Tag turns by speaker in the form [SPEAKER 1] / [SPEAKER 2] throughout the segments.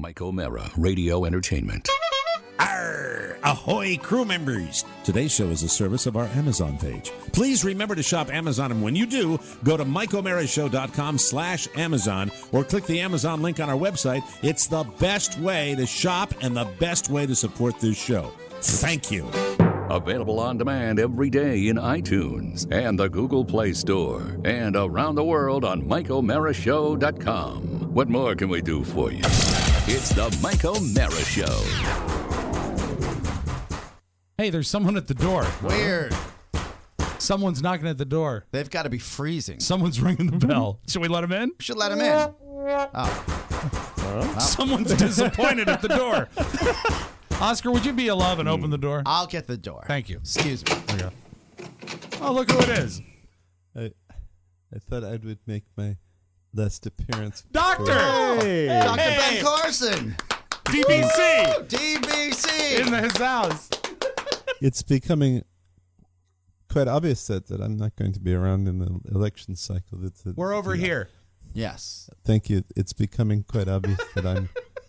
[SPEAKER 1] Mike O'Mara, Radio Entertainment.
[SPEAKER 2] Arr! Ahoy, crew members! Today's show is a service of our Amazon page. Please remember to shop Amazon, and when you do, go to MikeO'MaraShow.com/Amazon or click the Amazon link on our website. It's the best way to shop and the best way to support this show. Thank you.
[SPEAKER 1] Available on demand every day in iTunes and the Google Play Store and around the world on MikeO'MaraShow.com. What more can we do for you? It's the Mike O'Mara Show.
[SPEAKER 3] Hey, there's someone at the door.
[SPEAKER 4] Weird.
[SPEAKER 3] Someone's knocking at the door.
[SPEAKER 4] They've got to be freezing.
[SPEAKER 3] Someone's ringing the bell. Should we let him in?
[SPEAKER 4] Should let him in. Oh.
[SPEAKER 3] Someone's disappointed at the door. Oscar, would you be a love and open the door?
[SPEAKER 4] I'll get the door.
[SPEAKER 3] Thank you.
[SPEAKER 4] Excuse me.
[SPEAKER 3] There you go. Oh, look who it is.
[SPEAKER 5] I thought I would make my last appearance.
[SPEAKER 3] Doctor!
[SPEAKER 5] Hey.
[SPEAKER 4] Dr. Ben Carson.
[SPEAKER 3] DBC!
[SPEAKER 4] Woo! DBC!
[SPEAKER 3] In his house.
[SPEAKER 5] It's becoming quite obvious that I'm not going to be around in the election cycle.
[SPEAKER 3] We're over here.
[SPEAKER 4] Yes.
[SPEAKER 5] Thank you. It's becoming quite obvious that I'm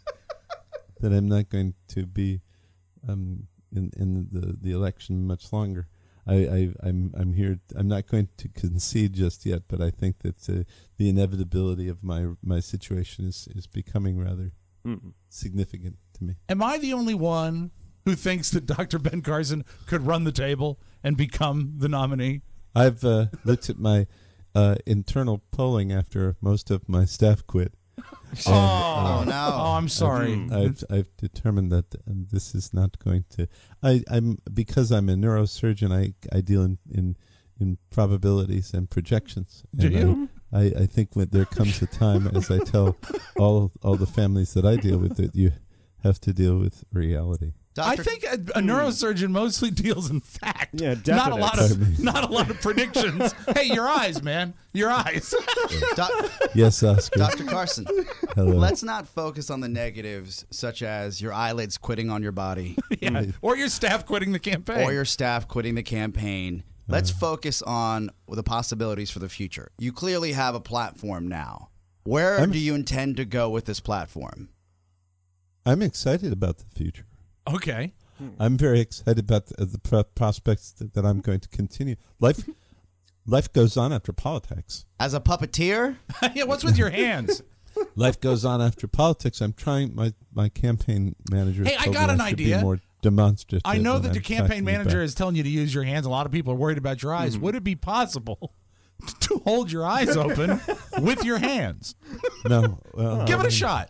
[SPEAKER 5] not going to be in the election much longer. I'm here. I'm not going to concede just yet, but I think that the inevitability of my situation is becoming rather significant to me.
[SPEAKER 3] Am I the only one who thinks that Dr. Ben Carson could run the table and become the nominee?
[SPEAKER 5] I've looked at my internal polling after most of my staff quit.
[SPEAKER 4] Oh, no.
[SPEAKER 3] Oh, I'm sorry.
[SPEAKER 5] I've determined that this is not going to. I'm because I'm a neurosurgeon. I deal in probabilities and projections.
[SPEAKER 3] Do you?
[SPEAKER 5] I think when there comes a time, as I tell all the families that I deal with, that you have to deal with reality.
[SPEAKER 3] I think a neurosurgeon mostly deals in fact.
[SPEAKER 6] Yeah,
[SPEAKER 3] not a
[SPEAKER 6] definite.
[SPEAKER 3] not a lot of predictions. Hey, your eyes, man, your eyes.
[SPEAKER 5] Yes, Oscar.
[SPEAKER 4] Dr. Carson,
[SPEAKER 5] Hello.
[SPEAKER 4] let's not focus on the negatives, such as your eyelids quitting on your body,
[SPEAKER 3] Yeah. Or your staff quitting the campaign.
[SPEAKER 4] or your staff quitting the campaign. Let's focus on the possibilities for the future. You clearly have a platform now. Where do you intend to go with this platform?
[SPEAKER 5] I'm excited about the future.
[SPEAKER 3] Okay.
[SPEAKER 5] I'm very excited about the prospects that I'm going to continue. Life goes on after politics.
[SPEAKER 4] As a puppeteer?
[SPEAKER 3] Yeah. What's with your hands?
[SPEAKER 5] Life goes on after politics. I'm trying. My campaign manager.
[SPEAKER 3] Hey, I
[SPEAKER 5] told
[SPEAKER 3] got
[SPEAKER 5] me
[SPEAKER 3] an
[SPEAKER 5] I should
[SPEAKER 3] idea.
[SPEAKER 5] Be more demonstrative.
[SPEAKER 3] I know that
[SPEAKER 5] when
[SPEAKER 3] the
[SPEAKER 5] I'm
[SPEAKER 3] campaign
[SPEAKER 5] talking
[SPEAKER 3] manager
[SPEAKER 5] about-
[SPEAKER 3] is telling you to use your hands. A lot of people are worried about your eyes. Would it be possible to hold your eyes open with your hands?
[SPEAKER 5] No.
[SPEAKER 3] Give it a shot.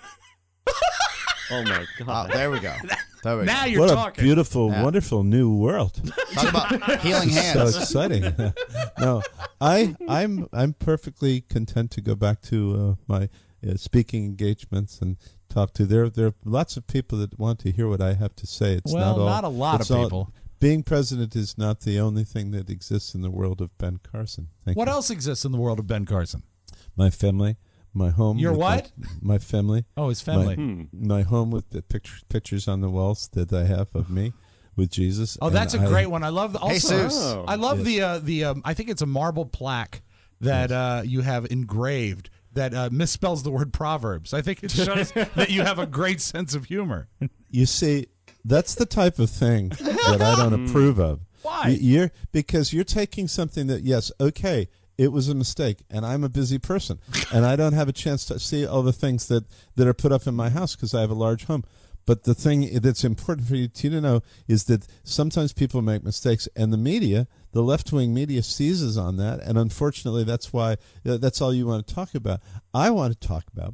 [SPEAKER 6] Oh, my God.
[SPEAKER 4] Oh, there we go. There we
[SPEAKER 3] Now
[SPEAKER 4] go.
[SPEAKER 3] you're
[SPEAKER 5] What
[SPEAKER 3] talking.
[SPEAKER 5] a beautiful,
[SPEAKER 4] Yeah.
[SPEAKER 5] wonderful new world.
[SPEAKER 4] Talk about healing
[SPEAKER 5] So
[SPEAKER 4] hands.
[SPEAKER 5] exciting. No, I'm perfectly content to go back to my speaking engagements and talk to. There are lots of people that want to hear what I have to say. It's
[SPEAKER 3] Well,
[SPEAKER 5] not all,
[SPEAKER 3] not a lot
[SPEAKER 5] it's
[SPEAKER 3] of
[SPEAKER 5] all-
[SPEAKER 3] people.
[SPEAKER 5] Being president is not the only thing that exists in the world of Ben Carson. Thank
[SPEAKER 3] What
[SPEAKER 5] you.
[SPEAKER 3] else exists in the world of Ben Carson?
[SPEAKER 5] My family, my home.
[SPEAKER 3] Your
[SPEAKER 5] with
[SPEAKER 3] what?
[SPEAKER 5] My family.
[SPEAKER 3] Oh, his family.
[SPEAKER 5] My home with the pictures on the walls that I have of me with Jesus.
[SPEAKER 3] Oh, that's a great one. I love also.
[SPEAKER 4] Jesus.
[SPEAKER 6] Oh.
[SPEAKER 3] I love the I think it's a marble plaque that you have engraved that misspells the word Proverbs. I think it shows that you have a great sense of humor.
[SPEAKER 5] You see, that's the type of thing that I don't approve of.
[SPEAKER 3] Why?
[SPEAKER 5] Because you're taking something that, yes, okay, it was a mistake, and I'm a busy person, and I don't have a chance to see all the things that are put up in my house because I have a large home. But the thing that's important for you to know is that sometimes people make mistakes, and the media, the left-wing media, seizes on that, and unfortunately, that's why that's all you want to talk about. I want to talk about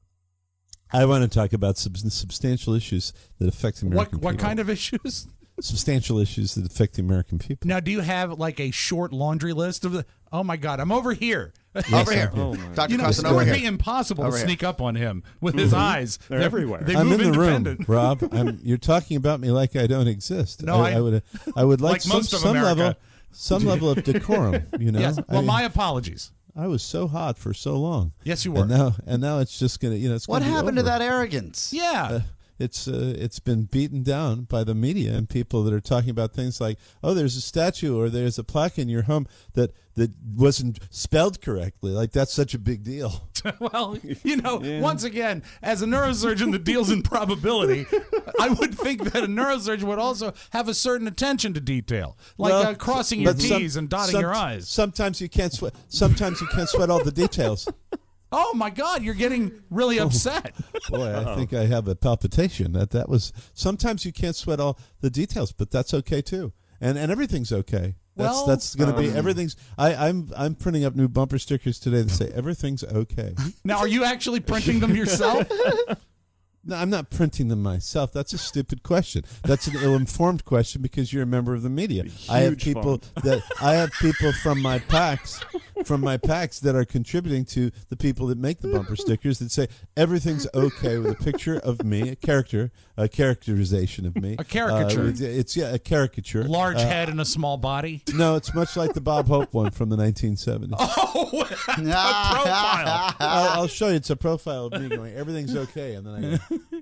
[SPEAKER 5] substantial issues that affect the American people.
[SPEAKER 3] What kind of issues?
[SPEAKER 5] Substantial issues that affect the American people.
[SPEAKER 3] Now, do you have like a short laundry list of the? Oh my God, I'm over here.
[SPEAKER 4] Over here.
[SPEAKER 6] Oh, my.
[SPEAKER 4] Dr.
[SPEAKER 3] You know,
[SPEAKER 4] Carson,
[SPEAKER 3] it
[SPEAKER 4] over
[SPEAKER 3] would
[SPEAKER 4] here.
[SPEAKER 3] be impossible
[SPEAKER 4] Over
[SPEAKER 3] to
[SPEAKER 4] here.
[SPEAKER 3] sneak up on him with his eyes.
[SPEAKER 6] They're everywhere.
[SPEAKER 3] They
[SPEAKER 5] I'm
[SPEAKER 3] move
[SPEAKER 5] in the room,
[SPEAKER 3] independent.
[SPEAKER 5] Rob. You're talking about me like I don't exist.
[SPEAKER 3] No,
[SPEAKER 5] I would like,
[SPEAKER 3] like most of
[SPEAKER 5] some
[SPEAKER 3] America.
[SPEAKER 5] level of decorum. You know.
[SPEAKER 3] Yes. Well, my apologies.
[SPEAKER 5] I was so hot for so long.
[SPEAKER 3] Yes, you were.
[SPEAKER 5] And now it's just gonna. It's
[SPEAKER 4] What
[SPEAKER 5] gonna be
[SPEAKER 4] happened to
[SPEAKER 5] over.
[SPEAKER 4] that arrogance?
[SPEAKER 3] Yeah.
[SPEAKER 5] it's been beaten down by the media and people that are talking about things like, oh, there's a statue or there's a plaque in your home that wasn't spelled correctly. Like, that's such a big deal.
[SPEAKER 3] Well, once again, as a neurosurgeon that deals in probability, I would think that a neurosurgeon would also have a certain attention to detail, like crossing your T's and dotting your I's.
[SPEAKER 5] Sometimes you can't sweat. Sometimes you can't sweat all the details.
[SPEAKER 3] Oh my God, you're getting really upset.
[SPEAKER 5] Boy, I think I have a palpitation. That was. Sometimes you can't sweat all the details, but that's okay too, and everything's okay. That's going to be everything's. I'm printing up new bumper stickers today that say everything's okay.
[SPEAKER 3] Now, are you actually printing them yourself?
[SPEAKER 5] No, I'm not printing them myself. That's a stupid question. That's an ill-informed question because you're a member of the media. I have people from my packs that are contributing to the people that make the bumper stickers that say everything's okay with a picture of me, a characterization of me.
[SPEAKER 3] A caricature.
[SPEAKER 5] It's a caricature.
[SPEAKER 3] Large head and a small body.
[SPEAKER 5] No, it's much like the Bob Hope one from the 1970s.
[SPEAKER 3] Oh, a profile.
[SPEAKER 5] I'll show you. It's a profile of me going, everything's okay, and then I go,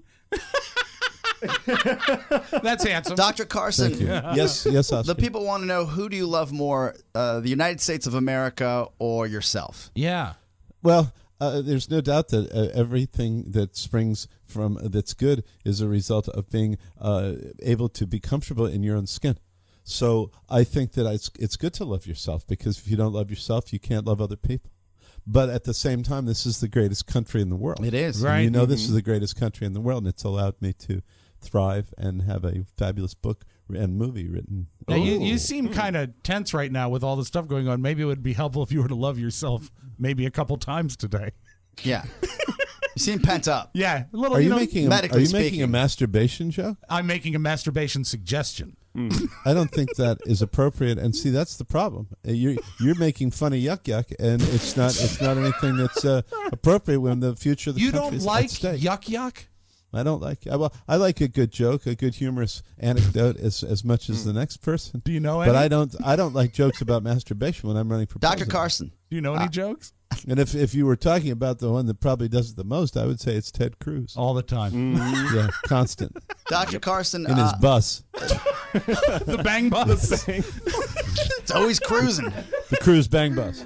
[SPEAKER 3] that's handsome.
[SPEAKER 4] Dr. Carson.
[SPEAKER 5] thank you. Yes, Oscar.
[SPEAKER 4] The people want to know, who do you love more, the United States of America or yourself?
[SPEAKER 3] Yeah.
[SPEAKER 5] Well, there's no doubt that everything that springs from that's good is a result of being able to be comfortable in your own skin. So I think that it's good to love yourself, because if you don't love yourself, you can't love other people. But at the same time, this is the greatest country in the world.
[SPEAKER 4] It is.
[SPEAKER 3] Right.
[SPEAKER 5] And this is the greatest country in the world, and it's allowed me to thrive and have a fabulous book and movie written.
[SPEAKER 3] Now, you seem kind of tense right now with all the stuff going on. Maybe it would be helpful if you were to love yourself maybe a couple times today.
[SPEAKER 4] Yeah. You seem pent up.
[SPEAKER 3] Yeah. A little,
[SPEAKER 5] Are you making
[SPEAKER 4] medically
[SPEAKER 5] making a
[SPEAKER 4] speaking.
[SPEAKER 5] masturbation joke?
[SPEAKER 3] I'm making a masturbation suggestion.
[SPEAKER 5] I don't think that is appropriate. And see, that's the problem. You're making fun of yuck yuck, and it's not anything that's appropriate when the future of the
[SPEAKER 3] You
[SPEAKER 5] country
[SPEAKER 3] don't
[SPEAKER 5] is
[SPEAKER 3] like
[SPEAKER 5] at stake.
[SPEAKER 3] yuck yuck?
[SPEAKER 5] I don't like. Well, I like a good joke, a good humorous anecdote as much as the next person.
[SPEAKER 3] Do you know any?
[SPEAKER 5] But I don't like jokes about masturbation when I'm running for president.
[SPEAKER 4] Dr. Carson.
[SPEAKER 3] Do you know any jokes?
[SPEAKER 5] And if you were talking about the one that probably does it the most, I would say it's Ted Cruz.
[SPEAKER 3] All the time.
[SPEAKER 5] Yeah, constant
[SPEAKER 4] Dr. Carson.
[SPEAKER 5] in his bus,
[SPEAKER 3] The bang bus.
[SPEAKER 4] It's always cruising.
[SPEAKER 5] the Cruz bang bus.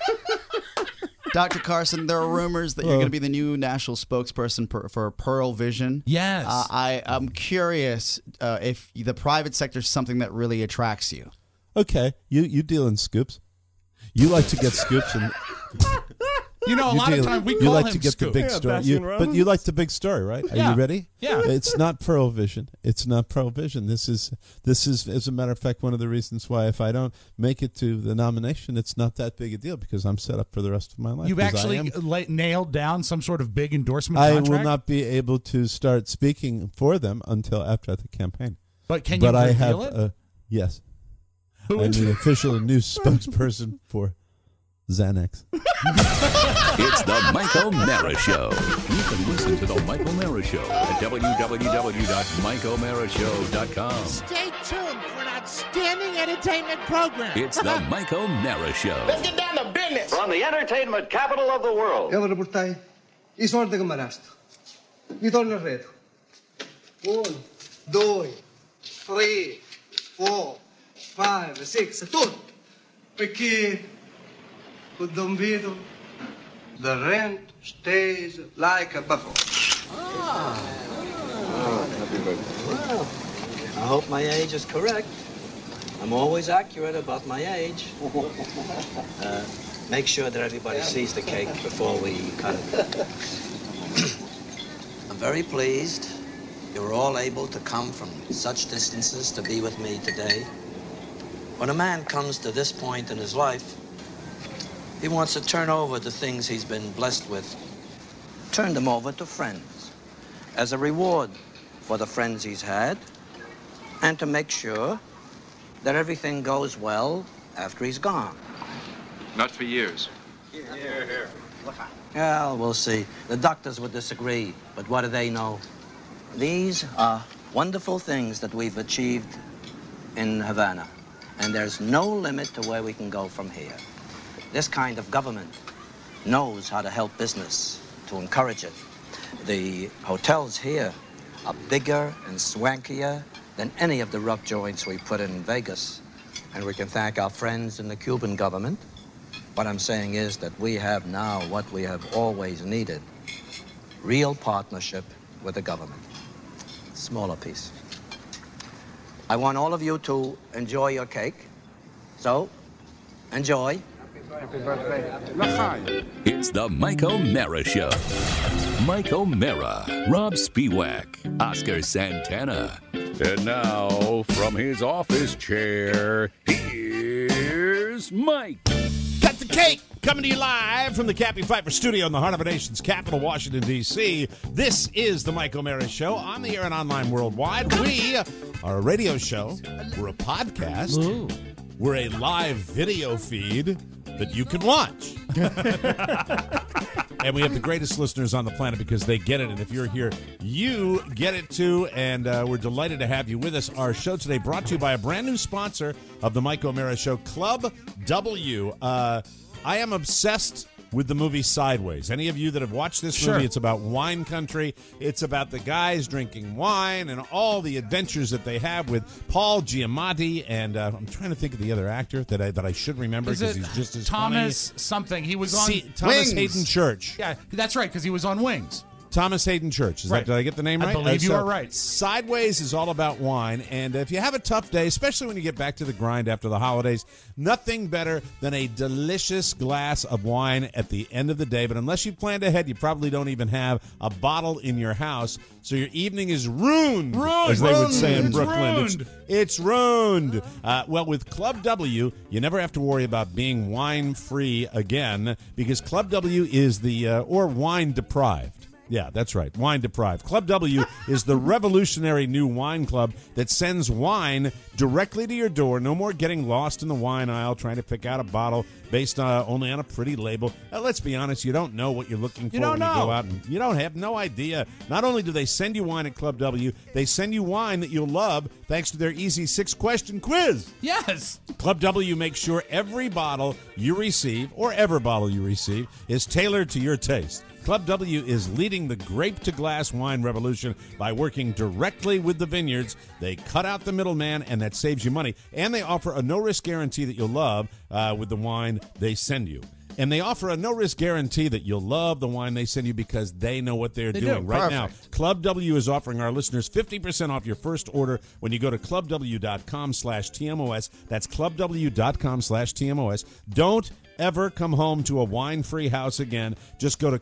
[SPEAKER 4] Dr. Carson, there are rumors that you're going to be the new national spokesperson for Pearl Vision.
[SPEAKER 3] Yes.
[SPEAKER 4] I'm curious if the private sector is something that really attracts you.
[SPEAKER 5] Okay, you deal in scoops. You like to get scoops, and
[SPEAKER 3] a lot of times we
[SPEAKER 5] you
[SPEAKER 3] call
[SPEAKER 5] like
[SPEAKER 3] him
[SPEAKER 5] to get
[SPEAKER 3] Scoop.
[SPEAKER 5] the big story.
[SPEAKER 6] Baskin
[SPEAKER 5] But you like the big story, right? Are
[SPEAKER 3] Yeah.
[SPEAKER 5] you ready?
[SPEAKER 3] Yeah.
[SPEAKER 5] It's not Pearl Vision. It's not Pearl Vision. This is, as a matter of fact, one of the reasons why if I don't make it to the nomination, it's not that big a deal, because I'm set up for the rest of my life.
[SPEAKER 3] You've
[SPEAKER 5] 'Cause
[SPEAKER 3] actually nailed down some sort of big endorsement
[SPEAKER 5] I
[SPEAKER 3] contract?
[SPEAKER 5] will not be able to start speaking for them until after the campaign.
[SPEAKER 3] But can you
[SPEAKER 5] But I
[SPEAKER 3] reveal
[SPEAKER 5] have,
[SPEAKER 3] it?
[SPEAKER 5] yes,
[SPEAKER 3] Who
[SPEAKER 5] I'm
[SPEAKER 3] is
[SPEAKER 5] the
[SPEAKER 3] it?
[SPEAKER 5] official new spokesperson for Xanax.
[SPEAKER 1] It's the Michael Mara Show. You can listen to the Michael Mara Show at www.michaelmarashow.com.
[SPEAKER 7] Stay tuned for an outstanding entertainment program.
[SPEAKER 1] It's the Michael Mara Show.
[SPEAKER 7] Let's get down to business.
[SPEAKER 8] From the entertainment capital of the world.
[SPEAKER 9] Evo reportaj i sorte che marasto. Ritorno arredo. 1, 2, 3, 4, 5, 6, tutto. Perché con Don Vito the rent stays like a buffalo.
[SPEAKER 10] I hope my age is correct. I'm always accurate about my age. Make sure that everybody sees the cake before we cut it. I'm very pleased you were all able to come from such distances to be with me today. When a man comes to this point in his life, he wants to turn over the things he's been blessed with, turn them over to friends as a reward for the friends he's had, and to make sure that everything goes well after he's gone.
[SPEAKER 8] Not for years.
[SPEAKER 10] Well, we'll see. The doctors would disagree, but what do they know? These are wonderful things that we've achieved in Havana, and there's no limit to where we can go from here. This kind of government knows how to help business, to encourage it. The hotels here are bigger and swankier than any of the rough joints we put in Vegas. And we can thank our friends in the Cuban government. What I'm saying is that we have now what we have always needed. Real partnership with the government. Smaller piece. I want all of you to enjoy your cake. So, enjoy.
[SPEAKER 8] Happy birthday.
[SPEAKER 1] It's the Mike O'Mara Show. Mike O'Mara, Rob Spiewak, Oscar Santana. And now, from his office chair, here's Mike.
[SPEAKER 2] Cut the cake! Coming to you live from the Cappy Pfeiffer studio in the heart of our nation's capital, Washington, D.C. This is the Mike O'Mara Show on the air and online worldwide. We are a radio show. We're a podcast. Ooh. We're a live video feed that you can watch. And we have the greatest listeners on the planet because they get it. And if you're here, you get it too. And we're delighted to have you with us. Our show today brought to you by a brand new sponsor of the Mike O'Mara Show, Club W. I am obsessed with the movie Sideways. Any of you that have watched this movie, it's about wine country. It's about the guys drinking wine and all the adventures that they have with Paul Giamatti. And I'm trying to think of the other actor that I should remember because he's just as
[SPEAKER 3] Thomas
[SPEAKER 2] funny.
[SPEAKER 3] Something. He was on
[SPEAKER 2] Thomas Hayden Church.
[SPEAKER 3] Yeah, that's right, because he was on Wings.
[SPEAKER 2] Thomas Hayden Church. Did I get the name right?
[SPEAKER 3] I believe you are right.
[SPEAKER 2] Sideways is all about wine, and if you have a tough day, especially when you get back to the grind after the holidays, nothing better than a delicious glass of wine at the end of the day. But unless you planned ahead, you probably don't even have a bottle in your house, so your evening is ruined, as they would say in Brooklyn. It's ruined. Well, with Club W, you never have to worry about being wine-free again, because Club W is or wine-deprived. Yeah, that's right. Wine deprived. Club W is the revolutionary new wine club that sends wine directly to your door. No more getting lost in the wine aisle trying to pick out a bottle based only on a pretty label. Let's be honest, you don't know what you're looking for when you go out. And you don't have no idea. Not only do they send you wine at Club W, they send you wine that you'll love thanks to their easy 6-question quiz.
[SPEAKER 3] Yes.
[SPEAKER 2] Club W makes sure every bottle you receive, or ever bottle you receive, is tailored to your taste. Club W is leading the grape-to-glass wine revolution by working directly with the vineyards. They cut out the middleman, and that saves you money. And they offer a no-risk guarantee that you'll love with the wine they send you. And they offer a no-risk guarantee that you'll love the wine they send you because they know what they're doing. Right now, Club W is offering our listeners 50% off your first order when you go to clubw.com/TMOS. That's clubw.com/TMOS. Don't ever come home to a wine-free house again. Just go to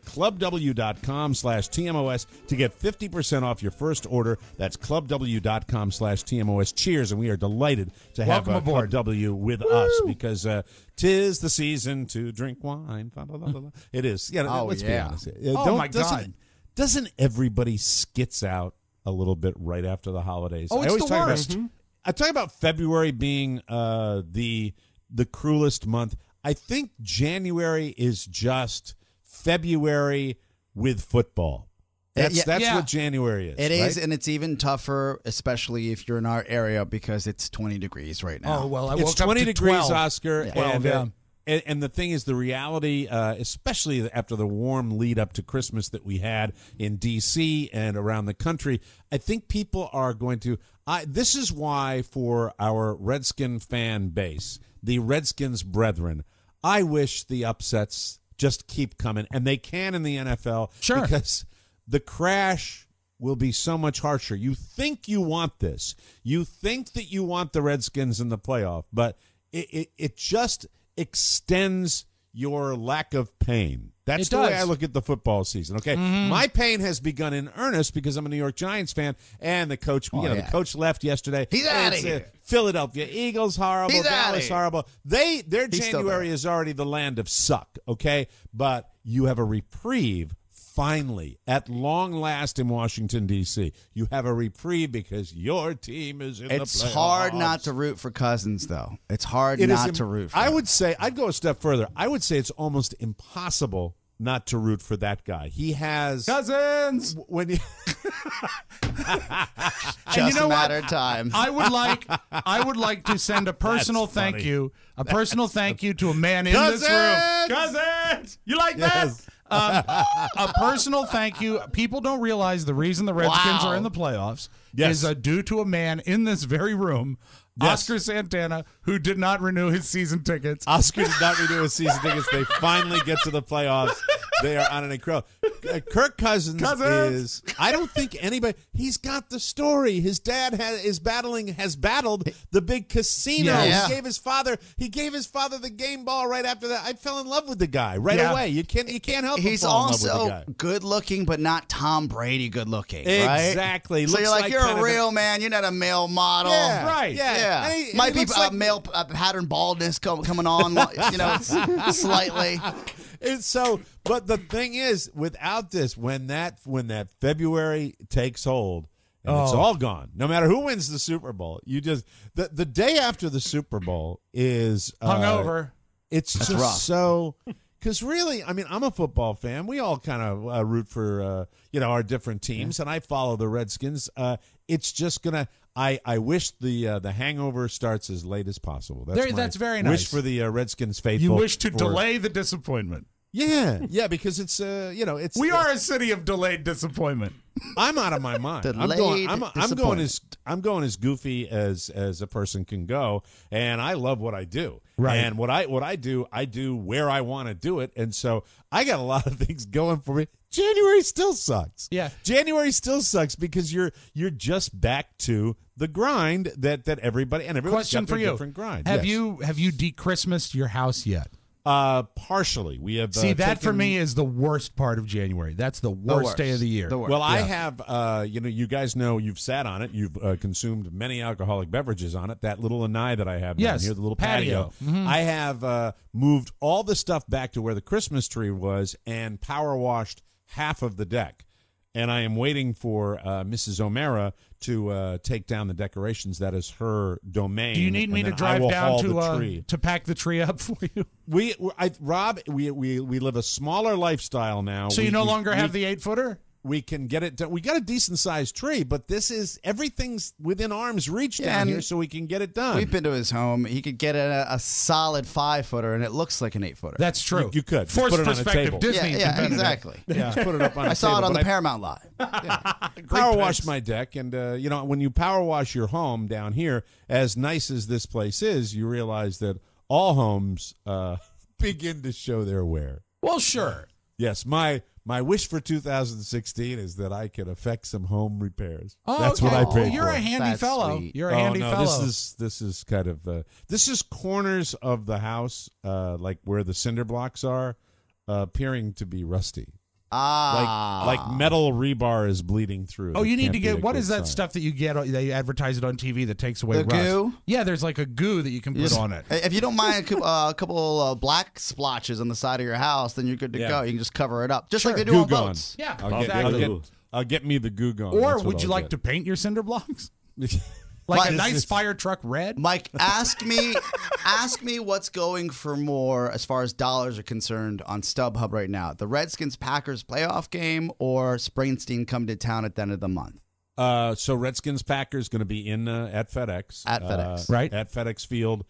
[SPEAKER 2] clubw.com/TMOS to get 50% off your first order. That's clubw.com/TMOS. Cheers, and we are delighted to have Club W with us because 'tis the season to drink wine. It is. Yeah, let's be honest.
[SPEAKER 3] My God.
[SPEAKER 2] Doesn't everybody skits out a little bit right after the holidays?
[SPEAKER 3] Oh, it's the worst.
[SPEAKER 2] I talk about February being the cruelest month. I think January is just February with football. That's what January is.
[SPEAKER 4] It is, and it's even tougher, especially if you're in our area, because it's 20 degrees right now.
[SPEAKER 3] Oh, well,
[SPEAKER 2] it's 20 degrees,
[SPEAKER 3] 12.
[SPEAKER 2] Oscar.
[SPEAKER 3] 12,
[SPEAKER 2] and the thing is, the reality, especially after the warm lead up to Christmas that we had in D.C. and around the country, I think people are going to this is why for our Redskin fan base, the Redskins brethren, I wish the upsets just keep coming, and they can in the NFL.
[SPEAKER 3] Sure.
[SPEAKER 2] Because the crash will be so much harsher. You think you want this. You think that you want the Redskins in the playoff, but it just extends your lack of pain. That's the way I look at the football season. Okay, my pain has begun in earnest because I'm a New York Giants fan, and the coach, the coach left yesterday.
[SPEAKER 4] He's out of here.
[SPEAKER 2] Philadelphia Eagles horrible, Dallas horrible. Their January is already the land of suck. Okay, but you have a reprieve. Finally, at long last in Washington, D.C., you have a reprieve because your team is in the playoffs.
[SPEAKER 4] It's hard not to root for Cousins, though. It's hard not to root for him.
[SPEAKER 2] I would say, I'd go a step further. I would say it's almost impossible not to root for that guy. He has...
[SPEAKER 3] Cousins!
[SPEAKER 2] When you...
[SPEAKER 4] Just a matter of time.
[SPEAKER 3] I would like to send a personal thank you to a man in this room. Cousins! You like that? A personal thank you. People don't realize the reason the Redskins are in the playoffs is due to a man in this very room, Oscar Santana, who did not renew his season tickets.
[SPEAKER 2] Oscar did not renew his season tickets. They finally get to the playoffs. They are on an incredible. Kirk Cousins is. I don't think anybody. He's got the story. His dad has battled the big casino.
[SPEAKER 4] Yeah.
[SPEAKER 2] He gave his father the game ball right after that. I fell in love with the guy right away. You can't help.
[SPEAKER 4] He's
[SPEAKER 2] but fall in love with the guy.
[SPEAKER 4] also good looking, but not Tom Brady good looking.
[SPEAKER 2] Exactly.
[SPEAKER 4] Right? So
[SPEAKER 2] Looks
[SPEAKER 4] you're like you're
[SPEAKER 2] kind
[SPEAKER 4] a
[SPEAKER 2] of
[SPEAKER 4] real man. You're not a male model.
[SPEAKER 2] Yeah,
[SPEAKER 3] right.
[SPEAKER 2] Yeah. And he
[SPEAKER 4] Might be
[SPEAKER 2] looks like
[SPEAKER 4] male pattern baldness coming on. Slightly.
[SPEAKER 2] And so, but the thing is, without this, when that February takes hold, and it's all gone. No matter who wins the Super Bowl, you just the day after the Super Bowl is
[SPEAKER 3] hungover.
[SPEAKER 2] It's just
[SPEAKER 4] rough.
[SPEAKER 2] so. Because really, I mean, I'm a football fan. We all kind of root for our different teams, and I follow the Redskins. It's just gonna. I wish the hangover starts as late as possible.
[SPEAKER 3] That's very nice.
[SPEAKER 2] Wish for the Redskins faithful.
[SPEAKER 3] You wish to delay the disappointment.
[SPEAKER 2] Yeah, because it's it's.
[SPEAKER 3] We are a city of delayed disappointment.
[SPEAKER 2] I'm out of my mind. I'm going as goofy as a person can go, and I love what I do.
[SPEAKER 3] Right.
[SPEAKER 2] And what I do where I want to do it, and so I got a lot of things going for me. January still sucks.
[SPEAKER 3] Yeah.
[SPEAKER 2] January still sucks because you're just back to the grind that everybody's
[SPEAKER 3] Question
[SPEAKER 2] got
[SPEAKER 3] for
[SPEAKER 2] their
[SPEAKER 3] you.
[SPEAKER 2] different grind.
[SPEAKER 3] Have
[SPEAKER 2] Yes.
[SPEAKER 3] you de-Christmased your house yet?
[SPEAKER 2] Partially. We have
[SPEAKER 3] See, that for
[SPEAKER 2] taken-
[SPEAKER 3] me is the worst part of January. That's the worst day of the year.
[SPEAKER 4] The worst.
[SPEAKER 2] Well, I have, you guys know you've sat on it. You've consumed many alcoholic beverages on it. That little lanai that I have down
[SPEAKER 3] Yes,
[SPEAKER 2] here, the little
[SPEAKER 3] patio.
[SPEAKER 2] patio. I have moved all the stuff back to where the Christmas tree was and power washed half of the deck. And I am waiting for Mrs. O'Mara to take down the decorations. That is her domain.
[SPEAKER 3] Do you need me
[SPEAKER 2] and
[SPEAKER 3] to
[SPEAKER 2] then
[SPEAKER 3] drive
[SPEAKER 2] I will
[SPEAKER 3] down
[SPEAKER 2] haul the tree.
[SPEAKER 3] to pack the tree up for you?
[SPEAKER 2] Rob, we live a smaller lifestyle now.
[SPEAKER 3] So you no longer have the 8-footer?
[SPEAKER 2] We can get it done. We got a decent sized tree, but everything's within arm's reach down here, so we can get it done.
[SPEAKER 4] We've been to his home. He could get a solid 5-footer, and it looks like an 8-footer.
[SPEAKER 3] That's true.
[SPEAKER 2] You could. Just
[SPEAKER 3] Forced
[SPEAKER 2] put it on a
[SPEAKER 3] perspective,
[SPEAKER 2] table.
[SPEAKER 3] Disney.
[SPEAKER 4] yeah,
[SPEAKER 3] invented it.
[SPEAKER 4] exactly.
[SPEAKER 2] Just put it up on
[SPEAKER 4] I
[SPEAKER 2] a
[SPEAKER 4] saw
[SPEAKER 2] table,
[SPEAKER 4] it on
[SPEAKER 2] but
[SPEAKER 4] the Paramount lot.
[SPEAKER 2] Power wash my deck, and when you power wash your home down here, as nice as this place is, you realize that all homes begin to show their wear.
[SPEAKER 3] Well, sure.
[SPEAKER 2] Yes, my wish for 2016 is that I can effect some home repairs.
[SPEAKER 3] Oh,
[SPEAKER 2] That's
[SPEAKER 3] okay.
[SPEAKER 2] what I pray
[SPEAKER 3] You're
[SPEAKER 2] for.
[SPEAKER 3] a handy
[SPEAKER 4] That's
[SPEAKER 3] fellow.
[SPEAKER 4] sweet.
[SPEAKER 3] You're a handy fellow.
[SPEAKER 2] This is kind of this is corners of the house, like where the cinder blocks are, appearing to be rusty. Like metal rebar is bleeding through.
[SPEAKER 3] Oh,
[SPEAKER 2] That
[SPEAKER 3] you need
[SPEAKER 2] can't
[SPEAKER 3] to
[SPEAKER 2] be a
[SPEAKER 3] get what
[SPEAKER 2] good
[SPEAKER 3] is that
[SPEAKER 2] sign.
[SPEAKER 3] stuff that you get? That you advertise it on TV that takes away
[SPEAKER 4] The
[SPEAKER 3] rust.
[SPEAKER 4] goo?
[SPEAKER 3] Yeah, there's like a goo that you can put on it.
[SPEAKER 4] If you don't mind a couple black splotches on the side of your house, then you're good to
[SPEAKER 2] Yeah.
[SPEAKER 4] go. You can just cover it up, just like
[SPEAKER 3] Sure.
[SPEAKER 4] they do on
[SPEAKER 2] Goo gone.
[SPEAKER 4] boats.
[SPEAKER 3] Yeah,
[SPEAKER 2] I'll
[SPEAKER 3] exactly.
[SPEAKER 2] get me the goo gone.
[SPEAKER 3] Or
[SPEAKER 2] That's what
[SPEAKER 3] would you
[SPEAKER 2] I'll
[SPEAKER 3] like
[SPEAKER 2] get.
[SPEAKER 3] to paint your cinder blocks? Like a nice fire truck red?
[SPEAKER 4] Mike, ask me what's going for more as far as dollars are concerned on StubHub right now. The Redskins-Packers playoff game or Springsteen come to town at the end of the month?
[SPEAKER 2] So Redskins Packers going to be in at FedEx.
[SPEAKER 4] At FedEx.
[SPEAKER 3] Right.
[SPEAKER 2] At FedEx Field.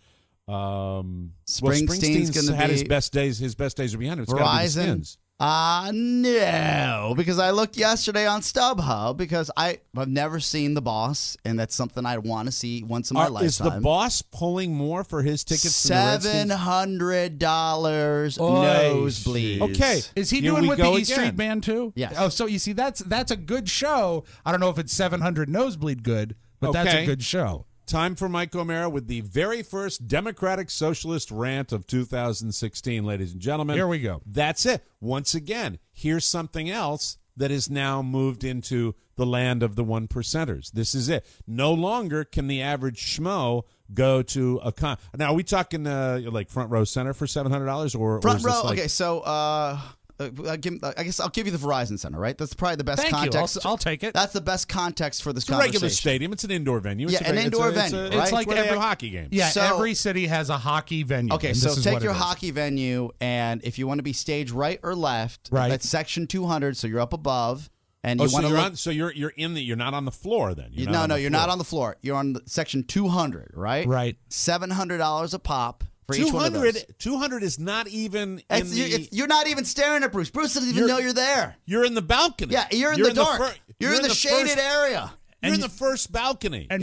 [SPEAKER 4] Springsteen's gonna
[SPEAKER 2] had his
[SPEAKER 4] be-
[SPEAKER 2] best days. His best days are behind him. It's gotta be the
[SPEAKER 4] Verizon?
[SPEAKER 2] Skins.
[SPEAKER 4] No, because I looked yesterday on StubHub because I've never seen The Boss, and that's something I want to see once in my lifetime.
[SPEAKER 2] Is the boss pulling more for his tickets than the Redskins?
[SPEAKER 4] $700 nosebleeds.
[SPEAKER 2] Okay.
[SPEAKER 3] Is he
[SPEAKER 2] Here
[SPEAKER 3] doing
[SPEAKER 2] we
[SPEAKER 3] with
[SPEAKER 2] go
[SPEAKER 3] the E Street
[SPEAKER 2] again.
[SPEAKER 3] Band too?
[SPEAKER 4] Yes.
[SPEAKER 3] Oh, so you see, that's a good show. I don't know if it's 700 nosebleed good, but that's a
[SPEAKER 2] Okay.
[SPEAKER 3] good show.
[SPEAKER 2] Time for Mike O'Mara with the very first Democratic Socialist rant of 2016, ladies and gentlemen.
[SPEAKER 3] Here we go.
[SPEAKER 2] That's it. Once again, here's something else that is now moved into the land of the 1%ers. This is it. No longer can the average schmo go to a con. Now, are we talking like front row center for $700 or
[SPEAKER 4] Front
[SPEAKER 2] is this
[SPEAKER 4] row.
[SPEAKER 2] like-
[SPEAKER 4] Okay, so I guess I'll give you the Verizon Center, right? That's probably the best
[SPEAKER 3] Thank
[SPEAKER 4] context.
[SPEAKER 3] you. I'll take it.
[SPEAKER 4] That's the best context for this
[SPEAKER 2] It's a regular
[SPEAKER 4] conversation.
[SPEAKER 2] stadium. It's an indoor venue. It's
[SPEAKER 4] Yeah, an indoor venue, right?
[SPEAKER 2] It's like
[SPEAKER 3] It's like
[SPEAKER 2] where they have
[SPEAKER 3] every-
[SPEAKER 2] hockey games.
[SPEAKER 3] Yeah,
[SPEAKER 4] So-
[SPEAKER 3] every city has a hockey venue.
[SPEAKER 4] Okay,
[SPEAKER 3] and
[SPEAKER 4] so
[SPEAKER 3] this is
[SPEAKER 4] take
[SPEAKER 3] what
[SPEAKER 4] your
[SPEAKER 3] it is.
[SPEAKER 4] hockey venue, and if you want to be stage right or left,
[SPEAKER 3] Right.
[SPEAKER 4] that's section 200, so you're up above, and you
[SPEAKER 2] Oh, so
[SPEAKER 4] want to
[SPEAKER 2] you're
[SPEAKER 4] look.
[SPEAKER 2] on. So you're not on the floor then.
[SPEAKER 4] No, you're not on the floor. You're on section 200, right?
[SPEAKER 3] Right.
[SPEAKER 4] $700 a pop for each one of those.
[SPEAKER 2] 200 is not even
[SPEAKER 4] You're not even staring at Bruce. Bruce doesn't even know you're there.
[SPEAKER 2] You're in the balcony.
[SPEAKER 4] Yeah, you're in the dark. You're in the shaded area.
[SPEAKER 2] You're in the first balcony.
[SPEAKER 3] And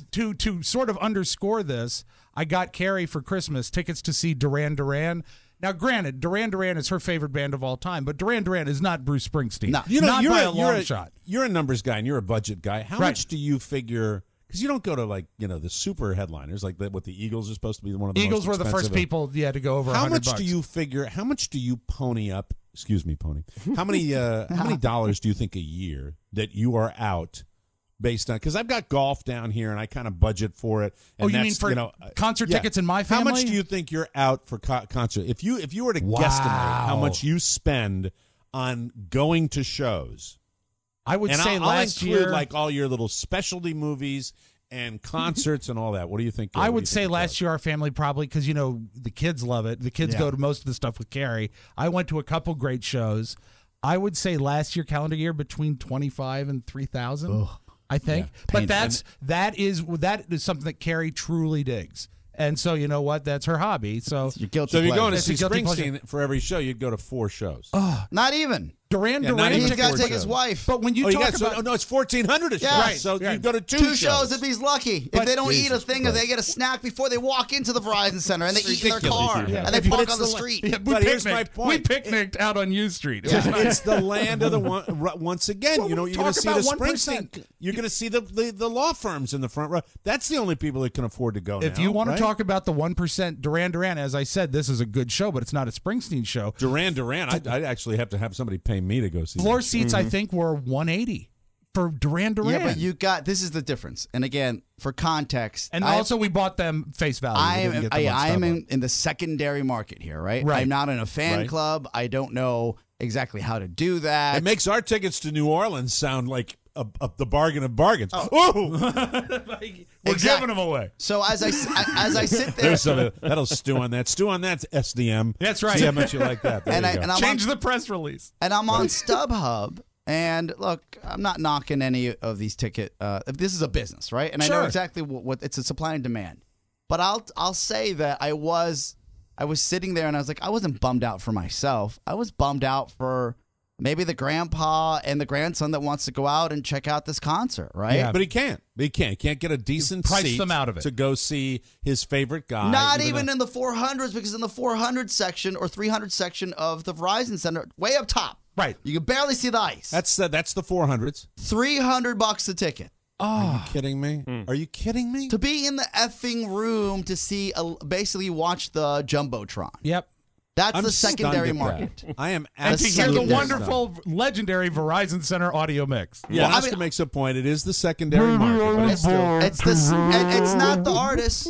[SPEAKER 3] to sort of underscore this, I got Carrie for Christmas tickets to see Duran Duran. Now, granted, Duran Duran is her favorite band of all time, but Duran Duran is not Bruce Springsteen.
[SPEAKER 4] No.
[SPEAKER 3] Not by a long shot.
[SPEAKER 2] You're a numbers guy and you're a budget guy. How much do you figure? Because you don't go to the super headliners like what the Eagles are supposed to be one of the
[SPEAKER 3] Eagles
[SPEAKER 2] most
[SPEAKER 3] were the first people to go over $100.
[SPEAKER 2] How much do you figure? How much do you pony up? Excuse me, pony. How many dollars do you think a year that you are out? Based on, because I've got golf down here and I kind of budget for it. And
[SPEAKER 3] you mean for concert tickets in my family?
[SPEAKER 2] How much do you think you're out for concert? If you were to guesstimate how much you spend on going to shows,
[SPEAKER 3] I would say
[SPEAKER 2] I'll
[SPEAKER 3] last
[SPEAKER 2] include
[SPEAKER 3] year,
[SPEAKER 2] like all your little specialty movies and concerts and all that. What do you think?
[SPEAKER 3] I would say last year our family probably, because the kids love it. The kids go to most of the stuff with Carrie. I went to a couple great shows. I would say last year, calendar year, between 25 and 3,000. I think, but that is something that Carrie truly digs, and so you know what? That's her hobby. So
[SPEAKER 2] you're going to see Springsteen for every show. You'd go to 4 shows.
[SPEAKER 4] Not even.
[SPEAKER 3] Duran Duran.
[SPEAKER 4] He's got to take his wife.
[SPEAKER 3] But when you talk about,
[SPEAKER 2] it's $1,400 a show.
[SPEAKER 4] Right.
[SPEAKER 2] So you go to 2
[SPEAKER 4] shows if he's lucky. If they don't eat a thing, or they get a snack before they walk into the Verizon Center, and they eat in their car, and they park on the street.
[SPEAKER 2] But here's my point.
[SPEAKER 3] We picnicked out on U Street.
[SPEAKER 2] It's the land of the once again. You're going to see the
[SPEAKER 3] 1%.
[SPEAKER 2] Springsteen. You're going to see the law firms in the front row. That's the only people that can afford to go.
[SPEAKER 3] If you want to talk about the 1%, Duran Duran, as I said, this is a good show, but it's not a Springsteen show.
[SPEAKER 2] Duran Duran, I'd actually have to have somebody pay me to go see.
[SPEAKER 3] Floor seats, I think, were $180 for Duran Duran.
[SPEAKER 4] Yeah, but this is the difference. And again, for context,
[SPEAKER 3] and also we bought them face value.
[SPEAKER 4] I am in the secondary market here, right? I'm not in a fan club. I don't know exactly how to do that.
[SPEAKER 2] It makes our tickets to New Orleans sound like the bargain of bargains. We're giving them away.
[SPEAKER 4] So as I sit there,
[SPEAKER 2] that'll stew on that. Stew on that, SDM.
[SPEAKER 3] That's right.
[SPEAKER 2] See how much you like that.
[SPEAKER 3] Change the press release.
[SPEAKER 4] And I'm on StubHub. And look, I'm not knocking any of these this is a business, right? And I know exactly what it's a supply and demand. But I'll say that I was sitting there and I was like, I wasn't bummed out for myself. I was bummed out for maybe the grandpa and the grandson that wants to go out and check out this concert, right?
[SPEAKER 2] Yeah, but he can't. He can't get a decent seat
[SPEAKER 3] them out of it
[SPEAKER 2] to go see his favorite guy.
[SPEAKER 4] Not even in the 400s, because in the 400 section or 300 section of the Verizon Center, way up top,
[SPEAKER 3] right,
[SPEAKER 4] you can barely see the ice.
[SPEAKER 2] That's the 400s.
[SPEAKER 4] $300 a ticket.
[SPEAKER 2] Are you kidding me? Are you kidding me?
[SPEAKER 4] To be in the effing room to see, basically watch the Jumbotron.
[SPEAKER 3] Yep.
[SPEAKER 4] That's the secondary market.
[SPEAKER 2] I am
[SPEAKER 3] and to hear the wonderful, legendary Verizon Center audio mix.
[SPEAKER 2] Yeah, Oscar makes a point. It is the secondary market. But
[SPEAKER 4] it's not the artist.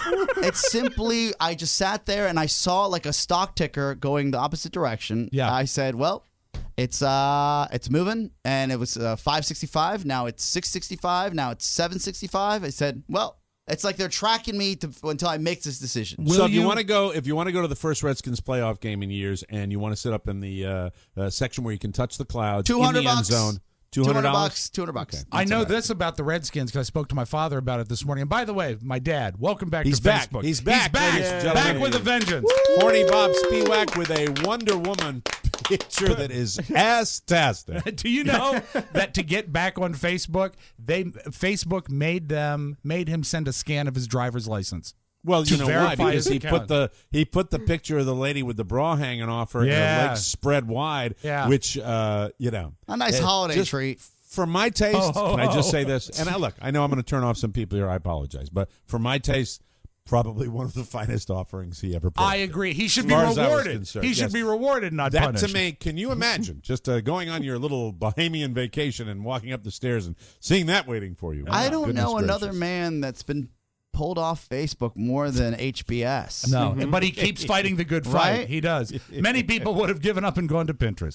[SPEAKER 4] It's simply I just sat there and I saw like a stock ticker going the opposite direction.
[SPEAKER 3] Yeah.
[SPEAKER 4] I said, well, it's moving, and it was 565. Now it's 665. Now it's 765. I said, well. It's like they're tracking me until I make this decision.
[SPEAKER 2] So if you want to go to the first Redskins playoff game in years, and you want to sit up in the section where you can touch the clouds in the end zone, $200.
[SPEAKER 4] $200.
[SPEAKER 2] Okay.
[SPEAKER 3] I know this about the Redskins because I spoke to my father about it this morning. And by the way, my dad, welcome back to Facebook.
[SPEAKER 2] He's back.
[SPEAKER 3] Back with a vengeance.
[SPEAKER 2] Horny Bob Spiewak with a Wonder Woman picture that is ass-tastic.
[SPEAKER 3] Do you know that to get back on Facebook, Facebook made him send a scan of his driver's license?
[SPEAKER 2] Well, you know why? Because he put the picture of the lady with the bra hanging off her and her legs spread wide, which a
[SPEAKER 4] nice holiday treat.
[SPEAKER 2] For my taste, can I just say this? And I know I'm going to turn off some people here. I apologize, but for my taste, probably one of the finest offerings he ever put.
[SPEAKER 3] I agree. He should be rewarded. He should be rewarded, not punished.
[SPEAKER 2] That to me, can you imagine just going on your little Bahamian vacation and walking up the stairs and seeing that waiting for you?
[SPEAKER 4] I don't know another man that's been pulled off Facebook more than HBS.
[SPEAKER 3] No, but he keeps fighting the good fight. Right? He does. Many people would have given up and gone to Pinterest.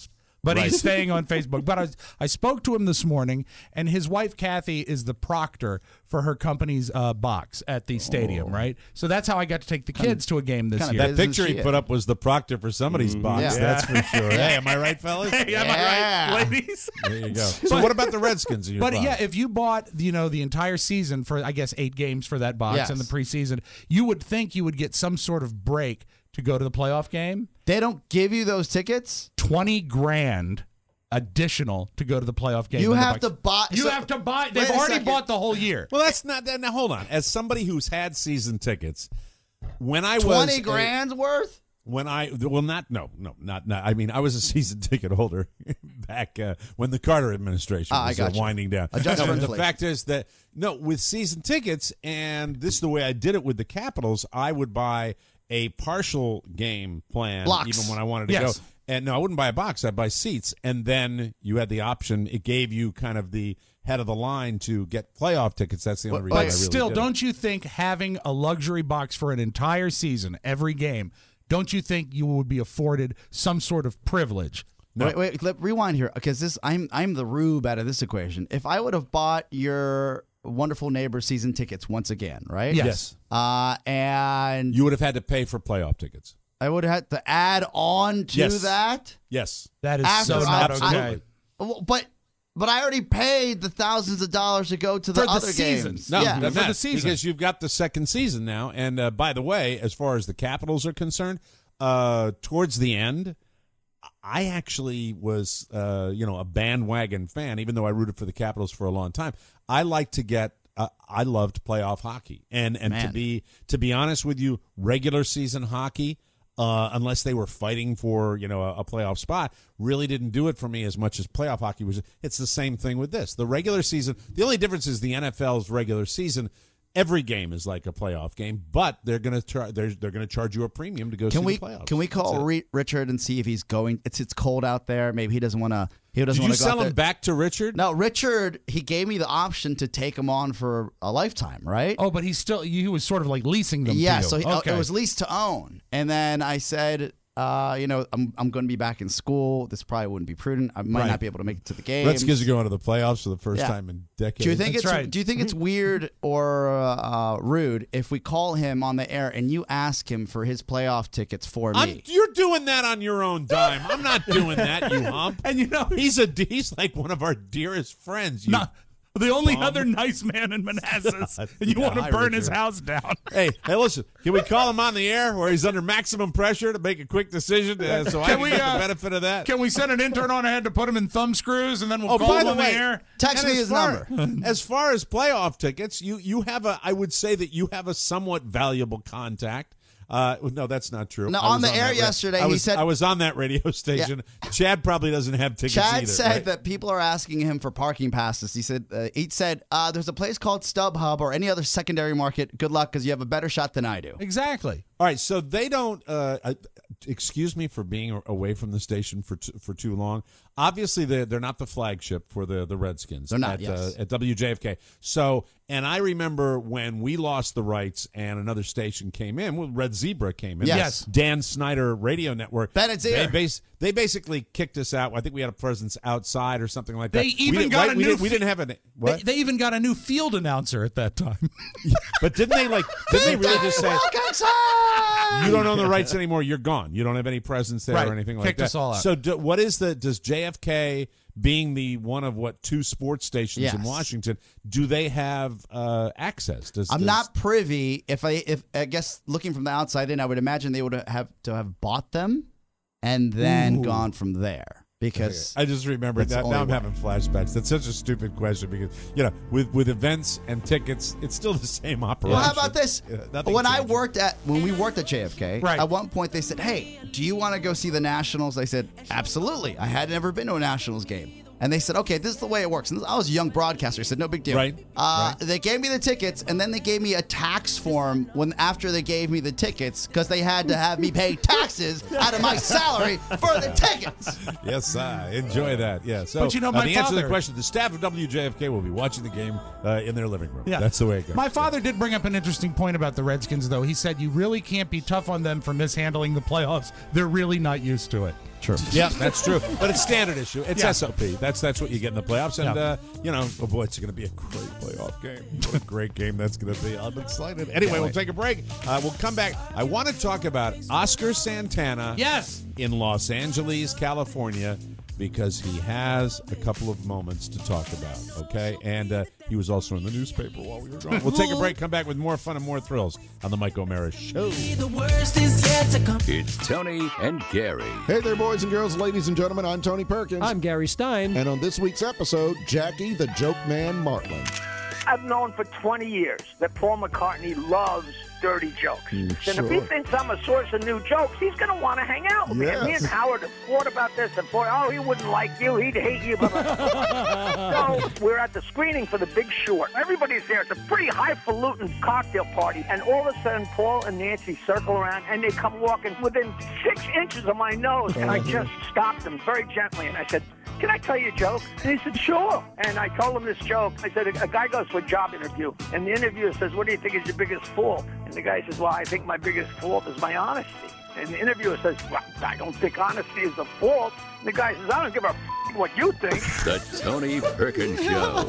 [SPEAKER 3] But he's staying on Facebook. But I spoke to him this morning, and his wife, Kathy, is the proctor for her company's box at the stadium, right? So that's how I got to take the kids to a game this year.
[SPEAKER 2] That picture he put up was the proctor for somebody's box. That's for sure. Hey, am I right, fellas?
[SPEAKER 3] Hey, am I right, ladies?
[SPEAKER 2] There you go. So what about the Redskins in your box?
[SPEAKER 3] Yeah, if you bought, the entire season for, I guess, 8 games for that box in the preseason, you would think you would get some sort of break to go to the playoff game.
[SPEAKER 4] They don't give you those tickets?
[SPEAKER 3] $20,000 additional to go to the playoff game.
[SPEAKER 4] You have to buy.
[SPEAKER 3] You have to buy. They've already bought the whole year.
[SPEAKER 2] Well, that's not. Now, hold on. As somebody who's had season tickets, when I was
[SPEAKER 4] $20,000 worth.
[SPEAKER 2] When I not. I mean, I was a season ticket holder back when the Carter administration was winding down. The fact is that with season tickets, and this is the way I did it with the Capitals. I would buy a partial game plan, even when I wanted to go. And no, I wouldn't buy a box. I'd buy seats. And then you had the option. It gave you kind of the head of the line to get playoff tickets. That's the only reason I really
[SPEAKER 3] still,
[SPEAKER 2] did
[SPEAKER 3] don't you think having a luxury box for an entire season, every game, don't you think you would be afforded some sort of privilege?
[SPEAKER 4] No. Wait, rewind here, because I'm the rube out of this equation. If I would have bought your Wonderful Neighbor season tickets once again, right?
[SPEAKER 2] Yes.
[SPEAKER 4] And
[SPEAKER 2] you would have had to pay for playoff tickets.
[SPEAKER 4] I would have had to add on to that.
[SPEAKER 2] Yes.
[SPEAKER 3] That is so not okay.
[SPEAKER 4] But I already paid the thousands of dollars to go to the other games.
[SPEAKER 2] No, for the season. Because you've got the second season now. And by the way, as far as the Capitals are concerned, towards the end, I actually was, a bandwagon fan, even though I rooted for the Capitals for a long time. I like to get. I loved playoff hockey, and to be honest with you, regular season hockey, unless they were fighting for a playoff spot, really didn't do it for me as much as playoff hockey was. It's the same thing with this. The regular season. The only difference is the NFL's regular season. Every game is like a playoff game, but they're going to charge you a premium to go see the playoffs.
[SPEAKER 4] Can we call Richard and see if he's going? It's cold out there. Maybe he doesn't want to. Did
[SPEAKER 2] you sell him back to Richard?
[SPEAKER 4] No, Richard. He gave me the option to take him on for a lifetime, right?
[SPEAKER 3] Oh, but he was sort of like leasing them.
[SPEAKER 4] Yeah,
[SPEAKER 3] to you.
[SPEAKER 4] So it was leased to own, and then I said, I'm going to be back in school. This probably wouldn't be prudent. I might not be able to make it to the game.
[SPEAKER 2] Redskins are going to the playoffs for the first time in decades.
[SPEAKER 4] Do you think it's weird or rude if we call him on the air and you ask him for his playoff tickets for me?
[SPEAKER 2] You're doing that on your own dime. I'm not doing that, you hump.
[SPEAKER 3] And
[SPEAKER 2] he's like one of our dearest friends.
[SPEAKER 3] The only other nice man in Manassas, and you want to burn his house down.
[SPEAKER 2] Hey, listen, can we call him on the air where he's under maximum pressure to make a quick decision so I can get the benefit of that?
[SPEAKER 3] Can we send an intern on ahead to put him in thumb screws, and then we'll call him on the air?
[SPEAKER 4] Text me his number.
[SPEAKER 2] As far as playoff tickets, you have I would say that you have a somewhat valuable contact. No, that's not true.
[SPEAKER 4] No, on the air yesterday, he said...
[SPEAKER 2] I was on that radio station. Yeah. Chad probably doesn't have tickets either.
[SPEAKER 4] Chad said that people are asking him for parking passes. He said, there's a place called StubHub or any other secondary market. Good luck, because you have a better shot than I do.
[SPEAKER 3] Exactly.
[SPEAKER 2] All right, so they don't... excuse me for being away from the station for too long. Obviously, they're not the flagship for the Redskins.
[SPEAKER 4] They're not,
[SPEAKER 2] at WJFK. So, and I remember when we lost the rights and another station came in, Red Zebra came in.
[SPEAKER 4] Yes.
[SPEAKER 2] Dan Snyder Radio Network.
[SPEAKER 4] Bennett's ear.
[SPEAKER 2] They basically kicked us out. I think we had a presence outside or something like that.
[SPEAKER 3] They even got a new...
[SPEAKER 2] We didn't have a... What?
[SPEAKER 3] They even got a new field announcer at that time.
[SPEAKER 2] But didn't they really just say... You don't own the rights anymore. You're gone. You don't have any presence there or anything like that.
[SPEAKER 3] Kicked us all out.
[SPEAKER 2] So does JFK, being the one of two sports stations in Washington, do they have access?
[SPEAKER 4] I'm not privy. If I guess looking from the outside in, I would imagine they would have to have bought them and then gone from there. Because
[SPEAKER 2] I just remembered that. Now I'm having flashbacks. That's such a stupid question because, with events and tickets, it's still the same operation.
[SPEAKER 4] Well, how about this? When we worked at JFK, at one point they said, "Hey, do you want to go see the Nationals?" I said, "Absolutely." I had never been to a Nationals game. And they said, okay, this is the way it works. And I was a young broadcaster. I said, no big deal.
[SPEAKER 2] Right.
[SPEAKER 4] They gave me the tickets, and then they gave me a tax form after they gave me the tickets because they had to have me pay taxes out of my salary for the tickets.
[SPEAKER 2] Yes, enjoy that. Yeah. So,
[SPEAKER 3] but my
[SPEAKER 2] the answer to the question, the staff of WJFK will be watching the game in their living room. Yeah. That's the way it goes.
[SPEAKER 3] My father did bring up an interesting point about the Redskins, though. He said you really can't be tough on them for mishandling the playoffs. They're really not used to it.
[SPEAKER 4] True.
[SPEAKER 2] Yeah, that's true. But it's standard issue. It's SOP. That's what you get in the playoffs. And, oh, boy, it's going to be a great playoff game. What a great game that's going to be. I'm excited. Anyway, we'll take a break. We'll come back. I want to talk about Oscar Santana in Los Angeles, California, because he has a couple of moments to talk about, okay? And he was also in the newspaper while we were gone. We'll take a break, come back with more fun and more thrills on the Mike O'Mara Show.
[SPEAKER 1] The worst is yet to come. It's Tony and Gary.
[SPEAKER 6] Hey there, boys and girls, ladies and gentlemen. I'm Tony Perkins.
[SPEAKER 11] I'm Gary Stein.
[SPEAKER 6] And on this week's episode, Jackie the Joke Man Martling.
[SPEAKER 12] I've known for 20 years that Paul McCartney loves dirty jokes. And if he thinks I'm a source of new jokes, he's going to want to hang out with me. And me and Howard have fought about this and fought, he wouldn't like you, he'd hate you. Blah, blah, blah. So we're at the screening for The Big Short. Everybody's there. It's a pretty highfalutin cocktail party. And all of a sudden, Paul and Nancy circle around, and they come walking within 6 inches of my nose. And I just stopped them very gently, and I said, "Can I tell you a joke?" And he said, "Sure." And I told him this joke. I said, a guy goes for a job interview, and the interviewer says, "What do you think is your biggest fault?" And the guy says, "Well, I think my biggest fault is my honesty." And the interviewer says, "Well, I don't think honesty is the fault." And the guy says, "I don't give a what you think."
[SPEAKER 1] The Tony Perkins Show.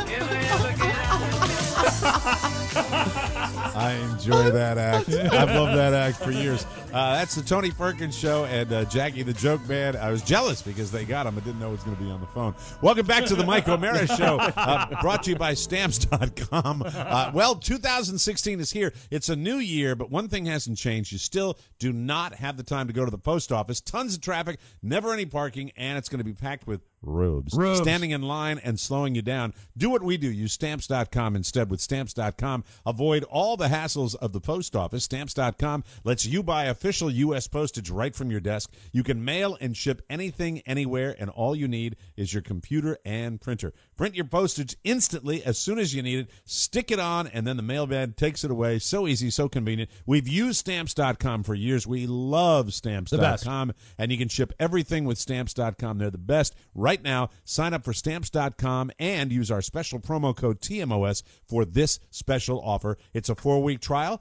[SPEAKER 2] I enjoy that act. I've loved that act for years. That's the Tony Perkins Show and Jackie the Joke Man. I was jealous because they got him. I didn't know it was going to be on the phone. Welcome back to the Mike O'Mara Show, brought to you by Stamps.com. Well, 2016 is here. It's a new year, but one thing hasn't changed. You still do not have the time to go to the post office. Tons of traffic, never any parking, and it's going to be packed with rubes. Standing in line and slowing you down. Do what we do. Use Stamps.com instead. With Stamps.com, avoid all the hassles of the post office. Stamps.com lets you buy official U.S. postage right from your desk. You can mail and ship anything, anywhere, and all you need is your computer and printer. Print your postage instantly as soon as you need it. Stick it on, and then the mailman takes it away. So easy, so convenient. We've used Stamps.com for years. We love Stamps.com, and you can ship everything with Stamps.com. They're the best. Right now, sign up for Stamps.com and use our special promo code TMOS for this special offer. It's a 4-week trial,